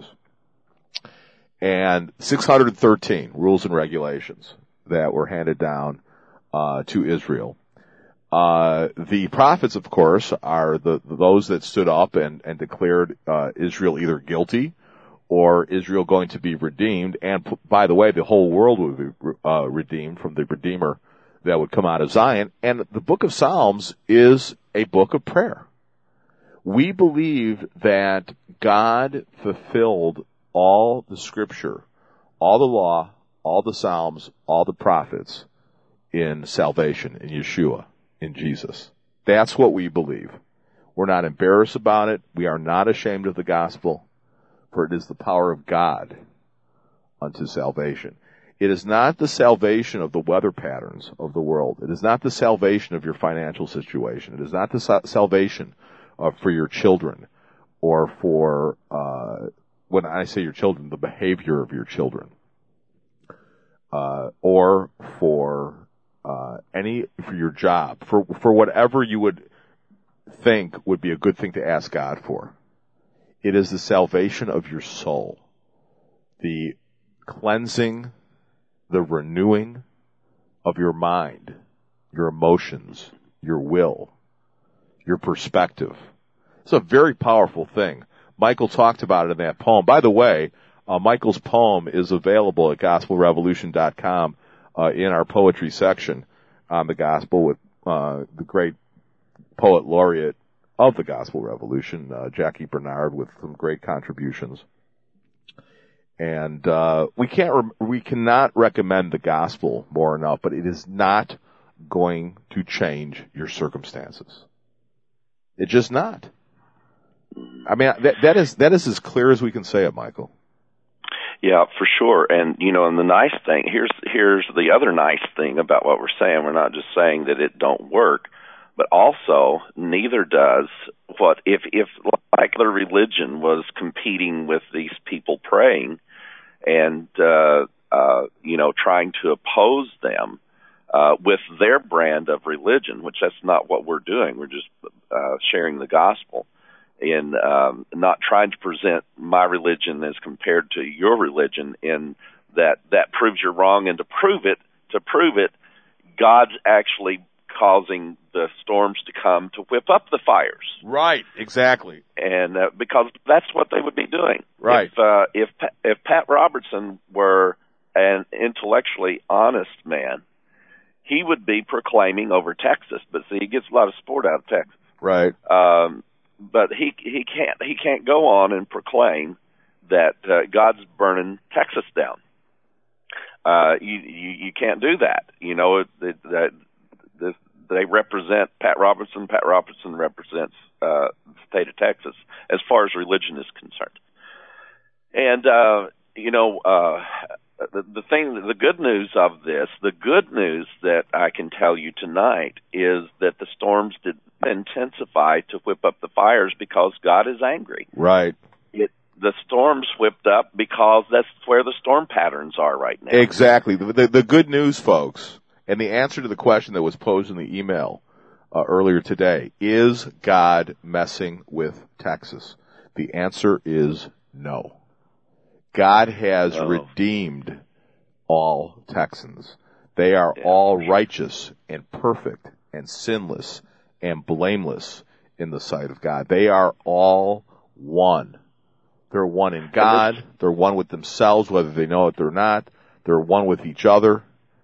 And six hundred thirteen rules and regulations that were handed down uh, to Israel. Uh, the prophets, of course, are the those that stood up and, and declared uh, Israel either guilty or Israel going to be redeemed. And p- by the way, the whole world would be uh, redeemed from the Redeemer that would come out of Zion. And the book of Psalms is a book of prayer. We believe that God fulfilled all the scripture, all the law, all the Psalms, all the prophets in salvation, in Yeshua, in Jesus. That's what we believe. We're not embarrassed about it. We are not ashamed of the gospel, for it is the power of God unto salvation. It is not the salvation of the weather patterns of the world. It is not the salvation of your financial situation. It is not the sa- salvation uh, for your children or for, uh, when I say your children, the behavior of your children, uh, or for, uh, any, for your job, for, for whatever you would think would be a good thing to ask God for. It is the salvation of your soul, the cleansing, the renewing of your mind, your emotions, your will, your perspective. It's a very powerful thing. Michael talked about it in that poem. By the way, uh, Michael's poem is available at gospel revolution dot com uh, in our poetry section on the gospel with uh, the great poet laureate of the Gospel Revolution, uh, Jackie Bernard, with some great contributions. And uh, we can't, re- we cannot recommend the gospel more enough, but it is not going to change your circumstances. It's just not. I mean, that, that is that is as clear as we can say it, Michael. Yeah, for sure. And you know, and the nice thing here's here's the other nice thing about what we're saying. We're not just saying that it don't work, but also neither does what if if like the religion was competing with these people praying and uh, uh, you know trying to oppose them uh, with their brand of religion, which that's not what we're doing. We're just uh, sharing the gospel. In um, not trying to present my religion as compared to your religion, in that that proves you're wrong, and to prove it, to prove it, God's actually causing the storms to come to whip up the fires. Right, exactly. And uh, because that's what they would be doing. Right. If uh, if if Pat Robertson were an intellectually honest man, he would be proclaiming over Texas. But see, he gets a lot of sport out of Texas. Right. Um, But he he can't he can't go on and proclaim that uh, God's burning Texas down. Uh, you, you you can't do that. You know it, it, that this they represent Pat Robertson. Pat Robertson represents uh, the state of Texas as far as religion is concerned. And, uh, you know, uh, the, the thing, the good news of this, the good news that I can tell you tonight is that the storms did intensify to whip up the fires because God is angry. Right. It, the storms whipped up because that's where the storm patterns are right now. Exactly. The, the, the good news, folks, and the answer to the question that was posed in the email uh, earlier today, is God messing with Texas? The answer is no. God has oh. redeemed all Texans. They are yeah, all sure. righteous and perfect and sinless and blameless in the sight of God. They are all one. They're one in God. They're one with themselves, whether they know it or not. They're one with each other.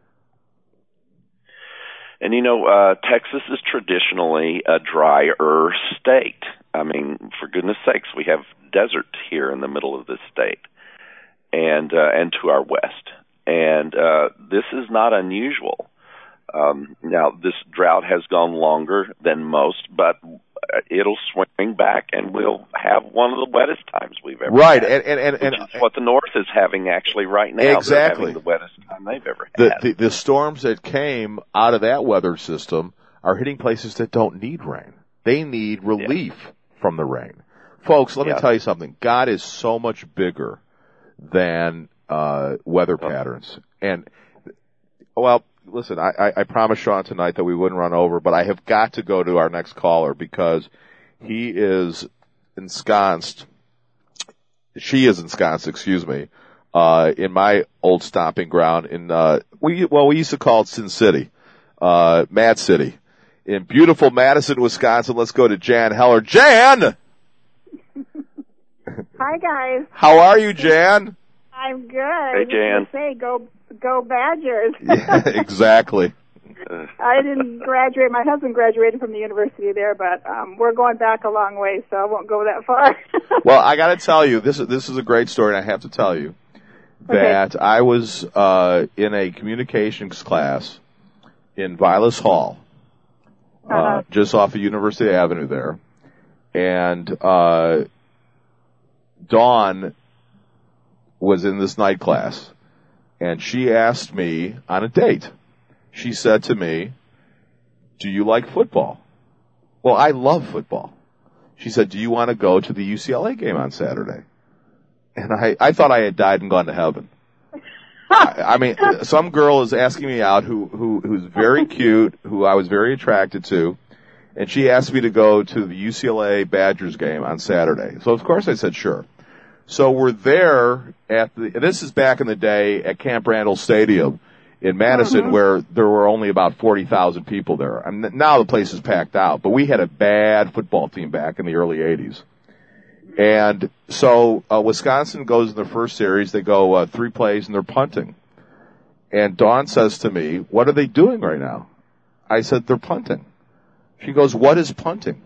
And, you know, uh, Texas is traditionally a drier state. I mean, for goodness sakes, we have desert here in the middle of this state. And uh, and to our west, and uh, this is not unusual. Um, now, this drought has gone longer than most, but it'll swing back, and we'll have one of the wettest times we've ever right. had. Right, and and, and, and what the North is having actually right now. Exactly, they're having the wettest time they've ever the, had. The, the storms that came out of that weather system are hitting places that don't need rain. They need relief yeah. from the rain, folks. Let yeah. me tell you something. God is so much bigger than uh weather patterns. And, well, listen, I, I, I promised Sean tonight that we wouldn't run over, but I have got to go to our next caller because he is ensconced, she is ensconced, excuse me, uh in my old stomping ground in, uh we well, we used to call it Sin City, uh Mad City, in beautiful Madison, Wisconsin. Let's go to Jan Heller. Jan! Hi, guys. How are you, Jan? I'm good. Hey, Jan. Say, go, go Badgers. Yeah, exactly. I didn't graduate. My husband graduated from the university there, but um, we're going back a long way, so I won't go that far. Well, I got to tell you, this is this is a great story, and I have to tell you that okay. I was uh, in a communications class in Vilas Hall, uh, uh-huh. just off of University Avenue there, and uh, Dawn was in this night class, and she asked me on a date. She said to me, "Do you like football?" Well, I love football. She said, "Do you want to go to the U C L A game on Saturday?" And I, I thought I had died and gone to heaven. I, I mean, some girl is asking me out who, who, who's very cute, who I was very attracted to, and she asked me to go to the U C L A Badgers game on Saturday. So of course I said sure. So we're there at the, this is back in the day at Camp Randall Stadium in Madison, mm-hmm. where there were only about forty thousand people there. I mean, now the place is packed out, but we had a bad football team back in the early eighties. And so uh, Wisconsin goes in their first series. They go uh, three plays, and they're punting. And Dawn says to me, "What are they doing right now?" I said, "They're punting." She goes, "What is punting?"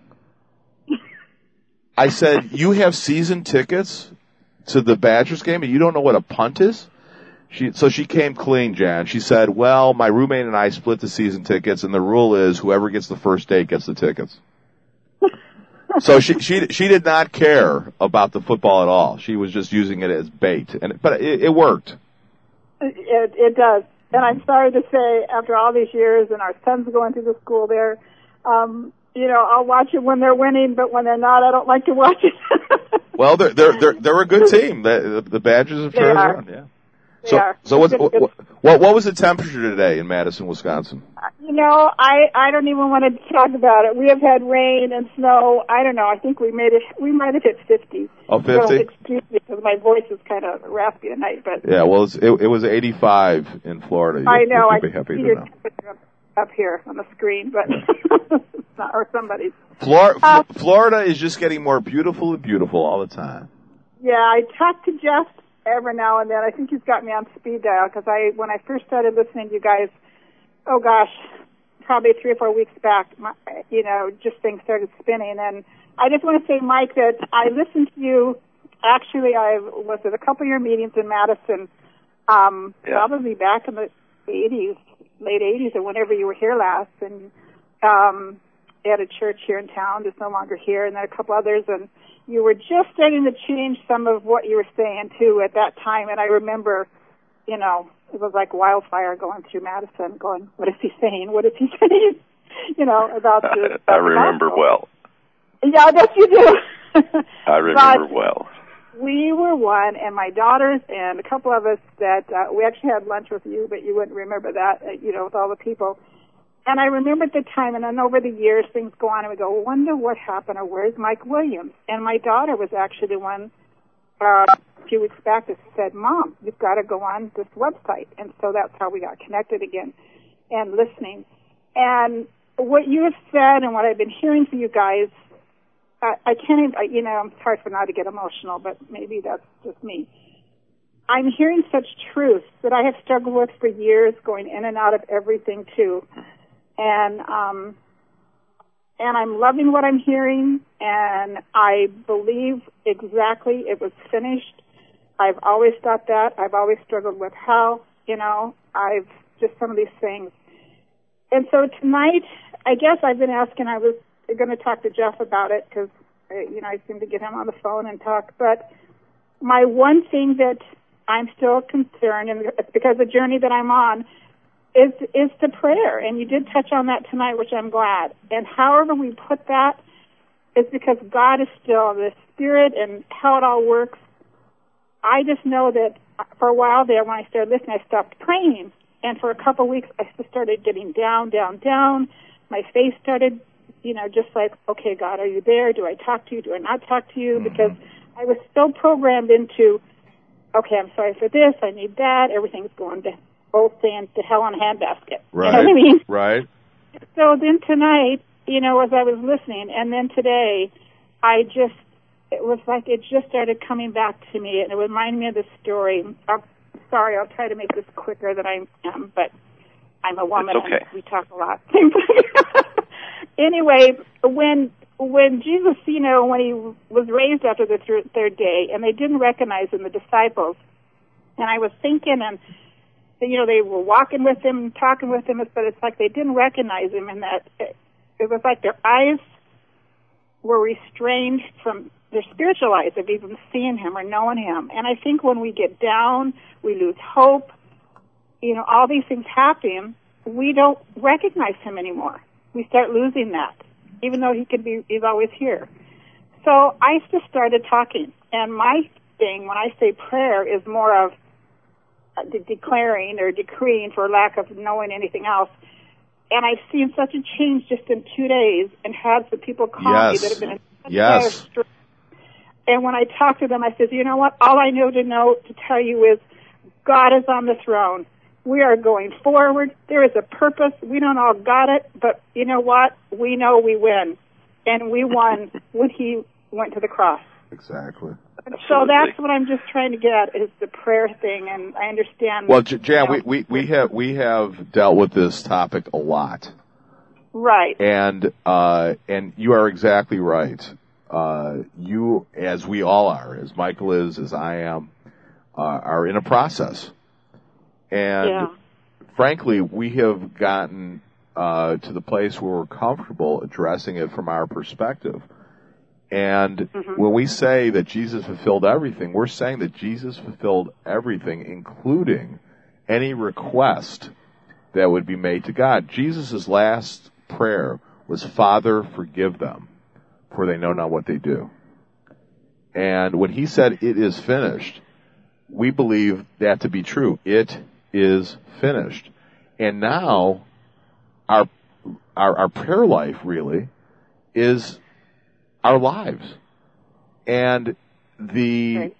I said, "You have season tickets to the Badgers game, and you don't know what a punt is?" She, so she came clean, Jan. She said, "Well, my roommate and I split the season tickets, and the rule is whoever gets the first date gets the tickets." So she she she did not care about the football at all. She was just using it as bait, and but it, it worked. It it does, and I'm sorry to say, after all these years, and our son's going to the school there, um, you know, I'll watch it when they're winning, but when they're not, I don't like to watch it. Well, they're they're they're they're a good team. The the, the Badgers have turned around, yeah. They so, are. so what's, what, what what was the temperature today in Madison, Wisconsin? You know, I I don't even want to talk about it. We have had rain and snow. I don't know. I think we made it. We might have hit fifty. Oh, fifty. So excuse me, because my voice is kind of raspy tonight. But yeah, well, it's, it it was eighty-five in Florida. You, I know. You I be happy see to your know. temperature up, up here on the screen, but it's not, or somebody's. Flor- uh, Florida is just getting more beautiful and beautiful all the time. Yeah, I talk to Jeff every now and then. I think he's got me on speed dial because I, when I first started listening to you guys, oh gosh, probably three or four weeks back, my, you know, just things started spinning. And I just want to say, Mike, that I listened to you. Actually, I was at a couple of your meetings in Madison, um, yeah. probably back in the eighties, late eighties, or whenever you were here last. And um, at a church here in town that's no longer here, and then a couple others, and you were just starting to change some of what you were saying, too, at that time. And I remember, you know, it was like wildfire going through Madison, going, what is he saying? What is he saying? You know, about the... I remember well. Yeah, I bet you do. I remember but well. We were one, and my daughters and a couple of us that, uh, we actually had lunch with you, but you wouldn't remember that, uh, you know, with all the people. And I remember at the time, and then over the years, things go on, and we go, wonder what happened, or where's Mike Williams? And my daughter was actually the one, uh, a few weeks back that said, Mom, you've got to go on this website. And so that's how we got connected again and listening. And what you have said and what I've been hearing from you guys, I, I can't even, I, you know, I'm sorry for not to get emotional, but maybe that's just me. I'm hearing such truth that I have struggled with for years, going in and out of everything too. And, um, and I'm loving what I'm hearing, and I believe exactly it was finished. I've always thought that. I've always struggled with how, you know, I've just some of these things. And so tonight, I guess I've been asking, I was going to talk to Jeff about it because, you know, I seem to get him on the phone and talk. But my one thing that I'm still concerned, and it's because the journey that I'm on, is is the prayer. And you did touch on that tonight, which I'm glad. And however we put that is because God is still the Spirit and how it all works. I just know that for a while there, when I started listening, I stopped praying. And for a couple of weeks, I just started getting down, down, down. My face started, you know, just like, okay, God, are you there? Do I talk to you? Do I not talk to you? Because I was so programmed into, okay, I'm sorry for this, I need that, everything's going to, both saying, to hell in a handbasket. Right. You know what I mean? Right. So then tonight, you know, as I was listening, and then today, I just, it was like it just started coming back to me, and it reminded me of this story. I'll, sorry, I'll try to make this quicker than I am, but I'm a woman, it's okay. and we talk a lot. Anyway, when when Jesus, you know, when he was raised after the th- third day, and they didn't recognize him, the disciples, and I was thinking, and, you know, they were walking with him, talking with him, but it's like they didn't recognize him, and that it, it was like their eyes were restrained from their spiritual eyes of even seeing him or knowing him. And I think when we get down, we lose hope, you know, all these things happen, we don't recognize him anymore. We start losing that, even though he could be, he's always here. So I just started talking, and my thing, when I say prayer, is more of de- declaring or decreeing, for lack of knowing anything else. And I've seen such a change just in two days, and had some people call Yes. me that have been in such Yes. a And when I talk to them, I said, you know what? All I know to know to tell you is God is on the throne. We are going forward. There is a purpose. We don't all got it, but you know what? We know we win. And we won when he went to the cross. Exactly. So that's what I'm just trying to get at, is the prayer thing, and I understand. Well, J- Jan, we, we, we have we have dealt with this topic a lot. Right. And uh, and you are exactly right. Uh, you, as we all are, as Michael is, as I am, uh, are in a process. And yeah. frankly, we have gotten uh, to the place where we're comfortable addressing it from our perspective. And mm-hmm. when we say that Jesus fulfilled everything, we're saying that Jesus fulfilled everything, including any request that would be made to God. Jesus' last prayer was, Father, forgive them, for they know not what they do. And when he said, it is finished, we believe that to be true. It is finished. And now, our our, our prayer life, really, is our lives. And the right.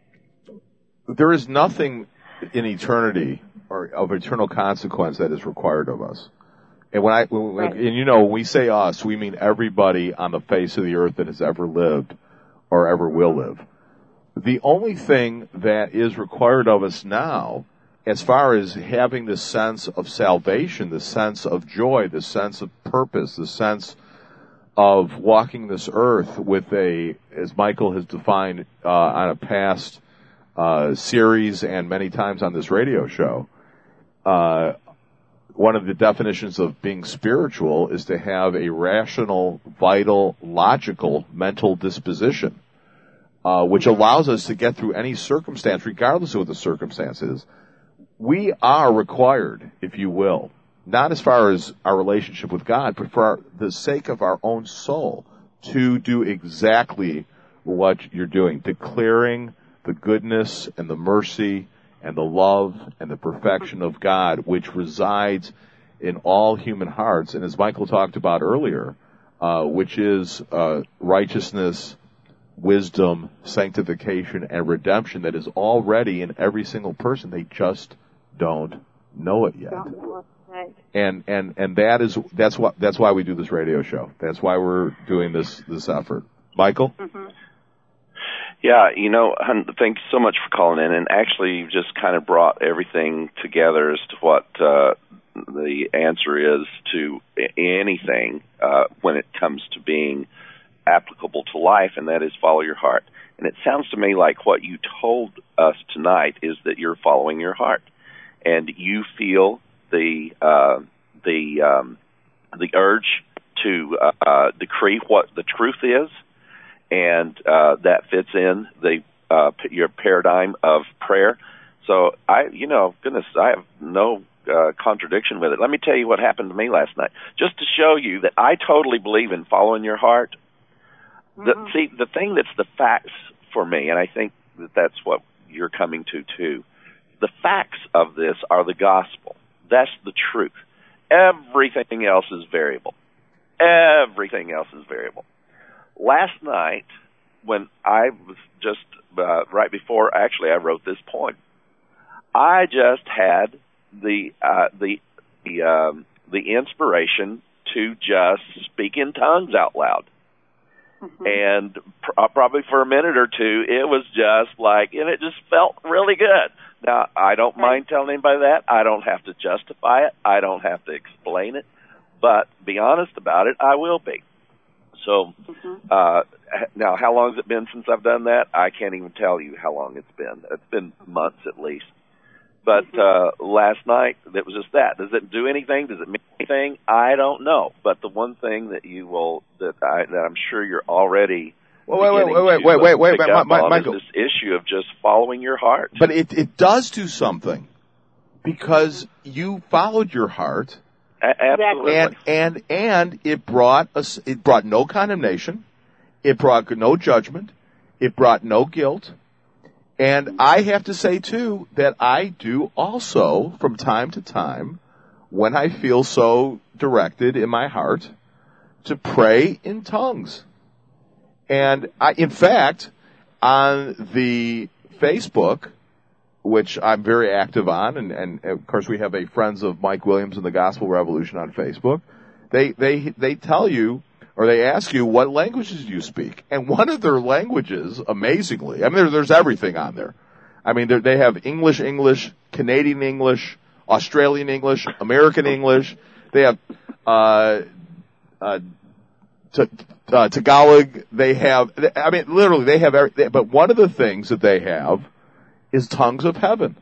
there is nothing in eternity or of eternal consequence that is required of us. And when I, when, right. and you know, when we say us, we mean everybody on the face of the earth that has ever lived or ever will live. The only thing that is required of us now, as far as having the sense of salvation, the sense of joy, the sense of purpose, the sense of walking this earth with a, as Michael has defined uh, on a past uh, series and many times on this radio show, uh, one of the definitions of being spiritual is to have a rational, vital, logical mental disposition, uh, which allows us to get through any circumstance, regardless of what the circumstance is. We are required, if you will, not as far as our relationship with God, but for our, the sake of our own soul, to do exactly what you're doing, declaring the goodness and the mercy and the love and the perfection of God, which resides in all human hearts. And as Michael talked about earlier, uh, which is uh, righteousness, wisdom, sanctification, and redemption that is already in every single person. They just don't know it yet. Don't know it. Right. And and and that is that's what that's why we do this radio show. That's why we're doing this this effort. Michael? Mm-hmm. Yeah, you know, thank you so much for calling in. And actually, you've just kind of brought everything together as to what uh, the answer is to anything uh, when it comes to being applicable to life, and that is follow your heart. And it sounds to me like what you told us tonight is that you're following your heart, and you feel the uh, the um, the urge to uh, decree what the truth is. And uh, that fits in the uh, your paradigm of prayer. So I, you know, goodness, I have no uh, contradiction with it. Let me tell you what happened to me last night, just to show you that I totally believe in following your heart. Mm-hmm. The, see, the thing that's the facts for me, and I think that that's what you're coming to too. The facts of this are the gospel. That's the truth. Everything else is variable. Everything else is variable. Last night, when I was just, uh, right before, actually, I wrote this poem, I just had the, uh, the, the, um, the inspiration to just speak in tongues out loud. Mm-hmm. And pr- probably for a minute or two, it was just like, and it just felt really good. Now, I don't mind telling anybody that. I don't have to justify it. I don't have to explain it. But be honest about it, I will be. So, uh, now, how long has it been since I've done that? I can't even tell you how long it's been. It's been months at least. But uh, last night, it was just that. Does it do anything? Does it mean anything? I don't know. But the one thing that you will, that, I, that I'm sure you're already well, wait, wait, wait, wait, wait, wait, wait, wait, my, my, Michael. This issue of just following your heart. But it, it does do something because you followed your heart. Absolutely. And and and it brought us. It brought no condemnation. It brought no judgment. It brought no guilt. And I have to say too that I do also from time to time, when I feel so directed in my heart, to pray in tongues. And I, in fact, on the Facebook, which I'm very active on, and, and of course we have a Friends of Mike Williams and the Gospel Revolution on Facebook. They they they tell you, or they ask you, what languages do you speak? And one of their languages, amazingly, I mean, there, there's everything on there. I mean, they have English, English, Canadian English, Australian English, American English. They have uh, uh, t- uh, Tagalog. They have, I mean, literally, they have everything. But one of the things that they have is tongues of heaven.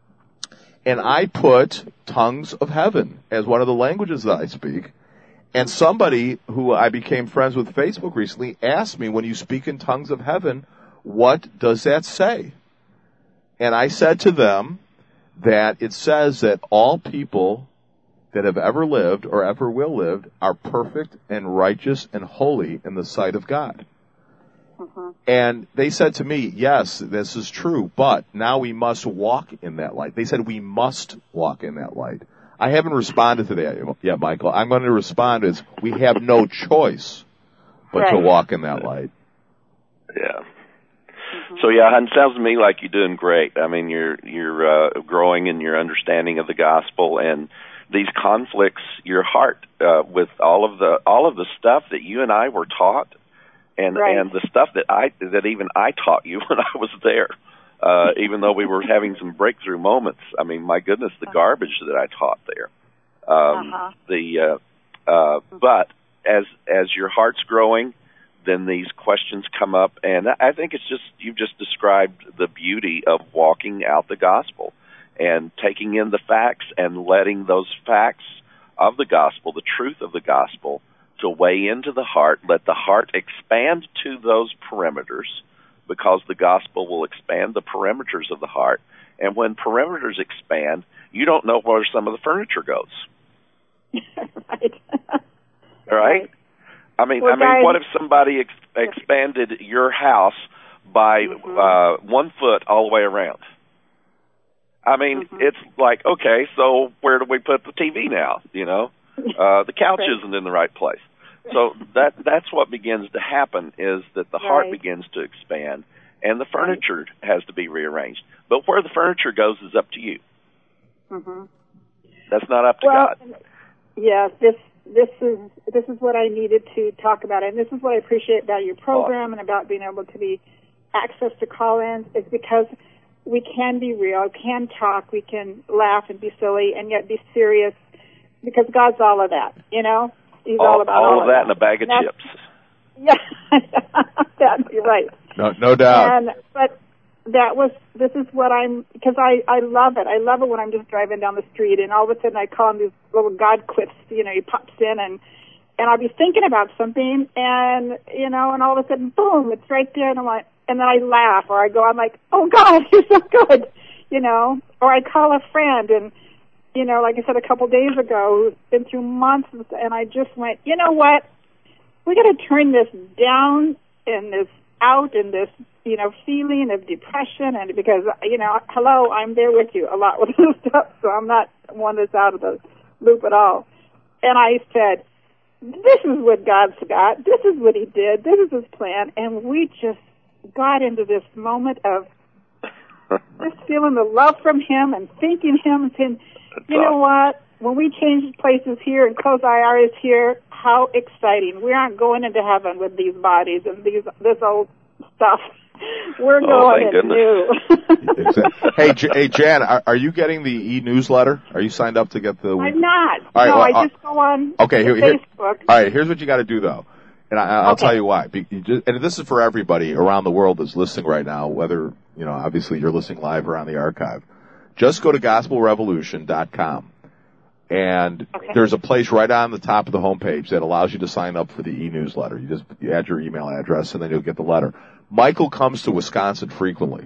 And I put tongues of heaven as one of the languages that I speak. And somebody who I became friends with Facebook recently asked me, when you speak in tongues of heaven, what does that say? And I said to them that it says that all people that have ever lived or ever will live are perfect and righteous and holy in the sight of God. Mm-hmm. And they said to me, yes, this is true, but now we must walk in that light. They said we must walk in that light. I haven't responded to that yet, Michael. I'm going to respond as we have no choice but right. to walk in that light. Yeah. Mm-hmm. So yeah, it sounds to me like you're doing great. I mean, you're you're uh, growing in your understanding of the gospel, and these conflicts, your heart uh, with all of the all of the stuff that you and I were taught. And right. and the stuff that I that even I taught you when I was there, uh, even though we were having some breakthrough moments. I mean, my goodness, the garbage that I taught there. Um, uh-huh. The uh, uh, but as as your heart's growing, then these questions come up, and I think it's just you've just described the beauty of walking out the gospel. and taking in the facts and letting those facts of the gospel, the truth of the gospel, to weigh into the heart, let the heart expand to those perimeters, because the gospel will expand the perimeters of the heart. And when perimeters expand, you don't know where some of the furniture goes. Right. Right? I mean, Well, I mean, guys- what if somebody ex- expanded your house by Mm-hmm. uh, one foot all the way around? I mean, Mm-hmm. it's like, okay, so where do we put the T V now? You know, uh, the couch Right. isn't in the right place. So that that's what begins to happen, is that the heart Right. begins to expand, and the furniture has to be rearranged. But where the furniture goes is up to you. Mm-hmm. That's not up to Well, God. yeah, this this is this is what I needed to talk about, and this is what I appreciate about your program and about being able to be access to call-ins, is because we can be real, can talk, we can laugh and be silly, and yet be serious, because God's all of that, you know. He's all, All, about all all of that in a bag of And that's- chips. Yeah, that, you're right. No, no doubt. And but that was this is what I'm because I I love it. I love it when I'm just driving down the street and all of a sudden I call him these little God clips. You know, he pops in and and I'll be thinking about something and you know and all of a sudden boom, it's right there and I'm like and then I laugh or I go I'm like oh God, you're so good, you know. Or I call a friend and you know like I said a couple days ago who's been through months and I just went you know what we got to turn this down and this out and this, you know, feeling of depression and because, you know, hello, I'm there with you a lot with this stuff, so I'm not one that's out of the loop at all. And I said, this is what God's got. This is what he did. This is his plan. And we just got into this moment of just feeling the love from him and thanking him and saying, you know what, when we change places here and close our eyes here, how exciting. We aren't going into heaven with these bodies and these this old stuff. We're Oh, going thank in new. Exactly. Hey, J- hey, Jan, are, are you getting the e-newsletter? Are you signed up to get the? I'm not. All right, no, well, I just go on Okay, here, to here, Facebook. all right. Here's what you got to do, though, and I, I'll Okay. tell you why. Be, you just, and this is for everybody around the world that's listening right now. Whether you know, obviously, you're listening live or on the archive. Just go to gospel revolution dot com. And Okay. there's a place right on the top of the homepage that allows you to sign up for the e-newsletter. You just you add your email address, and then you'll get the letter. Michael comes to Wisconsin frequently.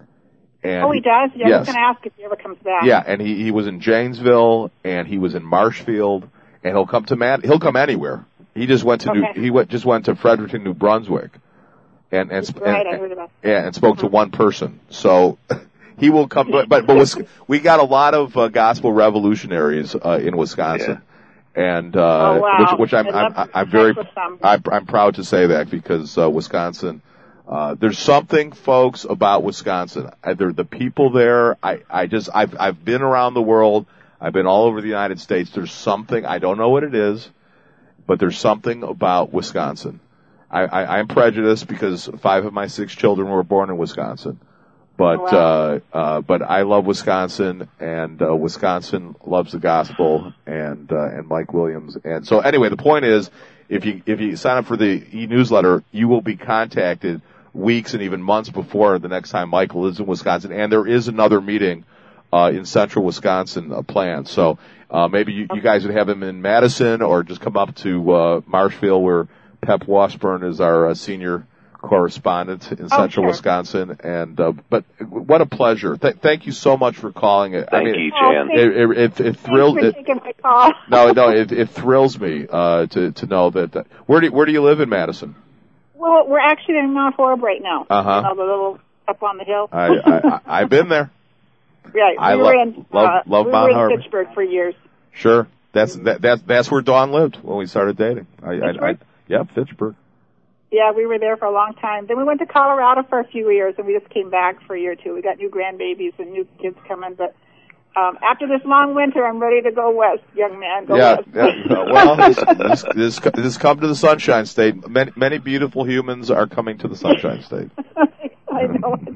And Oh, he does? Yeah, I yes. was going to ask if he ever comes back. Yeah, and he, he was in Janesville, and he was in Marshfield, and he'll come to Man. He'll come anywhere. He just went to Okay. New. He went just went to Fredericton, New Brunswick, and and sp- Right, and, I heard about yeah, and spoke to one person. So he will come. But but, but Wis- we got a lot of uh, gospel revolutionaries uh, in Wisconsin. And, uh, Oh, wow. which, which I'm, I'd love I'm, to I'm very, connect with them. I'm, I'm proud to say that because, uh, Wisconsin, uh, there's something, folks, about Wisconsin. Either the people there, I, I just, I've, I've been around the world. I've been all over the United States. There's something, I don't know what it is, but there's something about Wisconsin. I, I, I'm prejudiced because five of my six children were born in Wisconsin. But, Oh, wow. uh, uh, but I love Wisconsin, and, uh, Wisconsin loves the gospel, and, uh, and Mike Williams. And so anyway, the point is, if you, if you sign up for the e-newsletter, you will be contacted weeks and even months before the next time Michael is in Wisconsin, and there is another meeting, uh, in central Wisconsin, uh, planned. So, uh, maybe you, you guys would have him in Madison, or just come up to, uh, Marshfield, where Pep Washburn is our uh, senior correspondent in Oh, central sure. Wisconsin, and uh, but what a pleasure! Th- thank you so much for calling it. Thank I mean, you, Oh, Jan. thank- It it, it, it thrills Thanks for it, taking my call. no no it, it thrills me uh, to to know that. that where do where do you live in Madison? Well, we're actually in Mount Horeb right now. Uh-huh. You know, the little up on the hill. I, I, I I've been there. Right. I we lo- were in, love- uh, love we Mount were in Horeb. Pittsburgh for years. Sure, that's that, that's that's where Dawn lived when we started dating. I, I, I Fitchburg? yeah, Fitchburg. Yeah, we were there for a long time. Then we went to Colorado for a few years, and we just came back for a year or two. We got new grandbabies and new kids coming, but um, after this long winter, I'm ready to go west, young man. Go Yeah, west. yeah. Well, this, this, this, this come to the Sunshine State. Many, many beautiful humans are coming to the Sunshine State. I know it.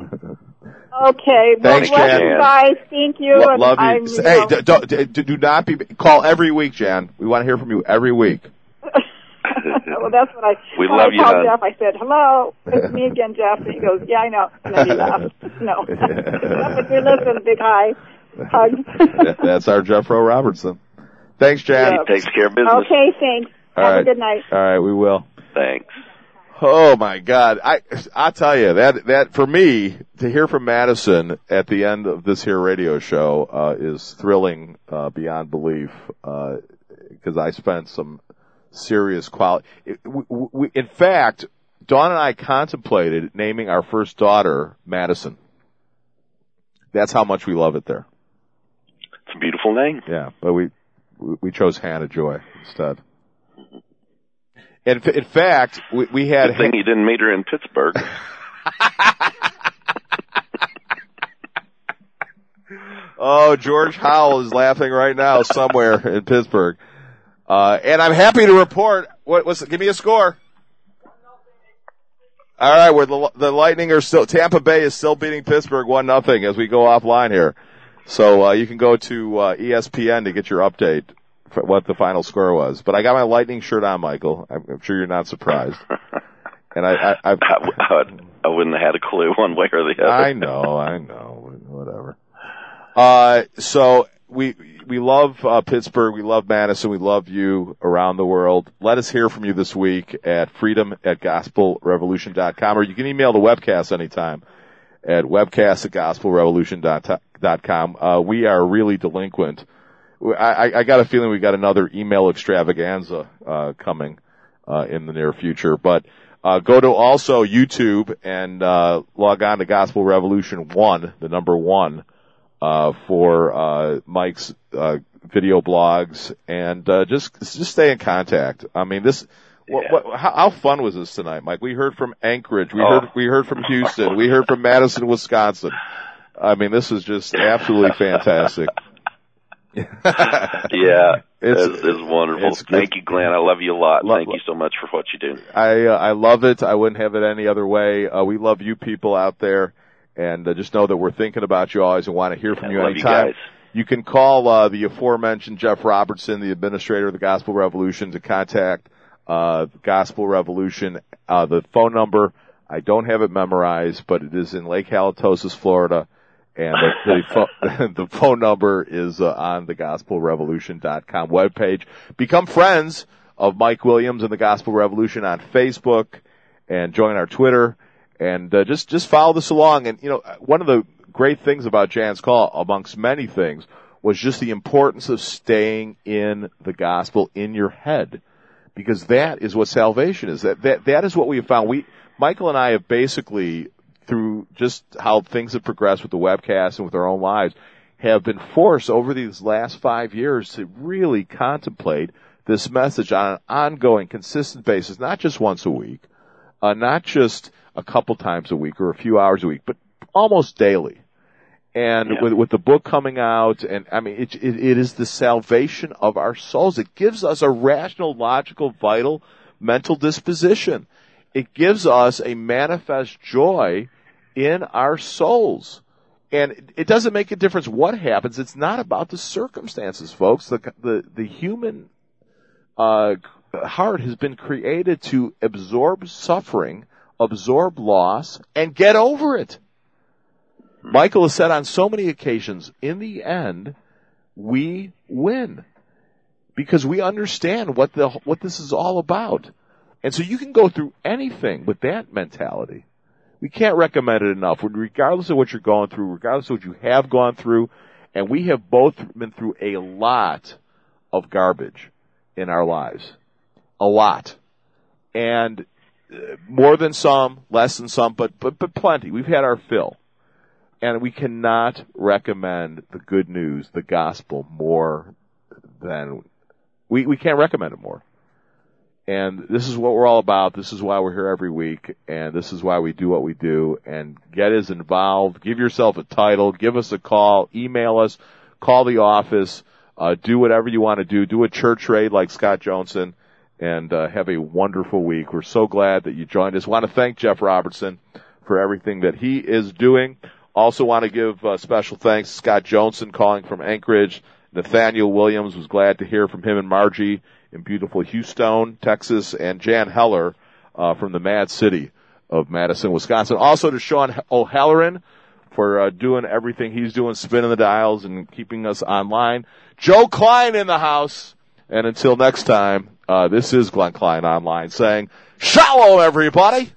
Okay. Thanks, well, Jan. you guys, thank you. Lo- and love you. I'm, S- you hey, know, d- don't, d- d- do not be call every week, Jan. We want to hear from you every week. well, that's what I. We when love I you, called hon. Jeff. I said, "Hello, it's me again, Jeff." And he goes, "Yeah, I know." And then he laughed. No, but you're listening, Big High. Hugs. That's our Jeffro Robertson. Thanks, Jan. Yeah. He takes care of business. Okay, thanks. All Have right. a good night. All right, we will. Thanks. Oh my God. I, I'll tell you that, that for me to hear from Madison at the end of this here radio show, uh, is thrilling, uh, beyond belief, uh, cause I spent some serious quality. It, we, we, in fact, Dawn and I contemplated naming our first daughter Madison. That's how much we love it there. It's a beautiful name. Yeah, but we, we chose Hannah Joy instead. In, in fact, we, we had... Good thing you didn't meet her in Pittsburgh. Oh, George Howell is laughing right now somewhere in Pittsburgh. Uh, and I'm happy to report, what was give me a score. All right, where the, the Lightning are still, Tampa Bay is still beating Pittsburgh one nothing as we go offline here. So, uh, you can go to, uh, E S P N to get your update for what the final score was. But I got my Lightning shirt on, Michael. I'm, I'm sure you're not surprised. And I, I, I, I, would, I wouldn't have had a clue one way or the other. I know, I know, whatever. Uh, so we, we love, uh, Pittsburgh. We love Madison. We love you around the world. Let us hear from you this week at freedom at gospel revolution dot com, or you can email the webcast anytime at webcast at gospel revolution dot com. Uh, we are really delinquent. I, I got a feeling we got another email extravaganza, uh, coming, uh, in the near future, but, uh, go to also YouTube and, uh, log on to Gospel Revolution one, the number one, uh, for, uh, Mike's, uh, video blogs and, uh, just, just stay in contact. I mean, this, what, Yeah. what, how, how fun was this tonight, Mike? We heard from Anchorage. We Oh. heard, we heard from Houston. We heard from Madison, Wisconsin. I mean, this is just absolutely fantastic. Yeah, It's- it's, it's wonderful. it's- Thank you, Glenn. I love you a lot. Lo- Thank you so much for what you do. I uh, I love it. I wouldn't have it any other way. Uh, we love you people out there, and uh, just know that we're thinking about you always and want to hear from I you love you anytime. guys. You can call uh, the aforementioned Jeff Robertson, the administrator of the Gospel Revolution, to contact uh, Gospel Revolution. Uh, the phone number, I don't have it memorized, but it is in Lake Halitosis, Florida. And the, the, phone, the phone number is uh, on the gospel revolution dot com webpage. Become friends of Mike Williams and the Gospel Revolution on Facebook, and join our Twitter, and uh, just just follow this along. And you know, one of the great things about Jan's call, amongst many things, was just the importance of staying in the gospel in your head, because that is what salvation is. That that that is what we have found. We Michael and I have basically, through just how things have progressed with the webcast and with our own lives, have been forced over these last five years to really contemplate this message on an ongoing, consistent basis, not just once a week, uh, not just a couple times a week or a few hours a week, but almost daily. And Yeah. with, with the book coming out, and I mean, it, it, it is the salvation of our souls. It gives us a rational, logical, vital, mental disposition. It gives us a manifest joy in our souls. And it, it doesn't make a difference what happens. It's not about the circumstances, folks. The, the, the human, uh, heart has been created to absorb suffering, absorb loss, and get over it. Michael has said on so many occasions, in the end, we win. Because we understand what the, what this is all about. And so you can go through anything with that mentality. We can't recommend it enough. Regardless of what you're going through, regardless of what you have gone through, and we have both been through a lot of garbage in our lives. A lot. And uh, more than some, less than some, but, but, but plenty. We've had our fill. And we cannot recommend the good news, the gospel, more than, we, we can't recommend it more. And this is what we're all about. This is why we're here every week. And this is why we do what we do. And get us involved. Give yourself a title. Give us a call. Email us. Call the office. Uh, do whatever you want to do. Do a church raid like Scott Johnson. And uh, have a wonderful week. We're so glad that you joined us. Want to thank Jeff Robertson for everything that he is doing. Also want to give uh, special thanks to Scott Johnson calling from Anchorage. Nathaniel Williams was glad to hear from him and Margie in beautiful Houston, Texas, and Jan Heller uh, from the Mad City of Madison, Wisconsin. Also to Sean O'Halloran for uh, doing everything he's doing, spinning the dials and keeping us online. Joe Klein in the house. And until next time, uh, this is Glenn Klein Online saying, shalom, everybody.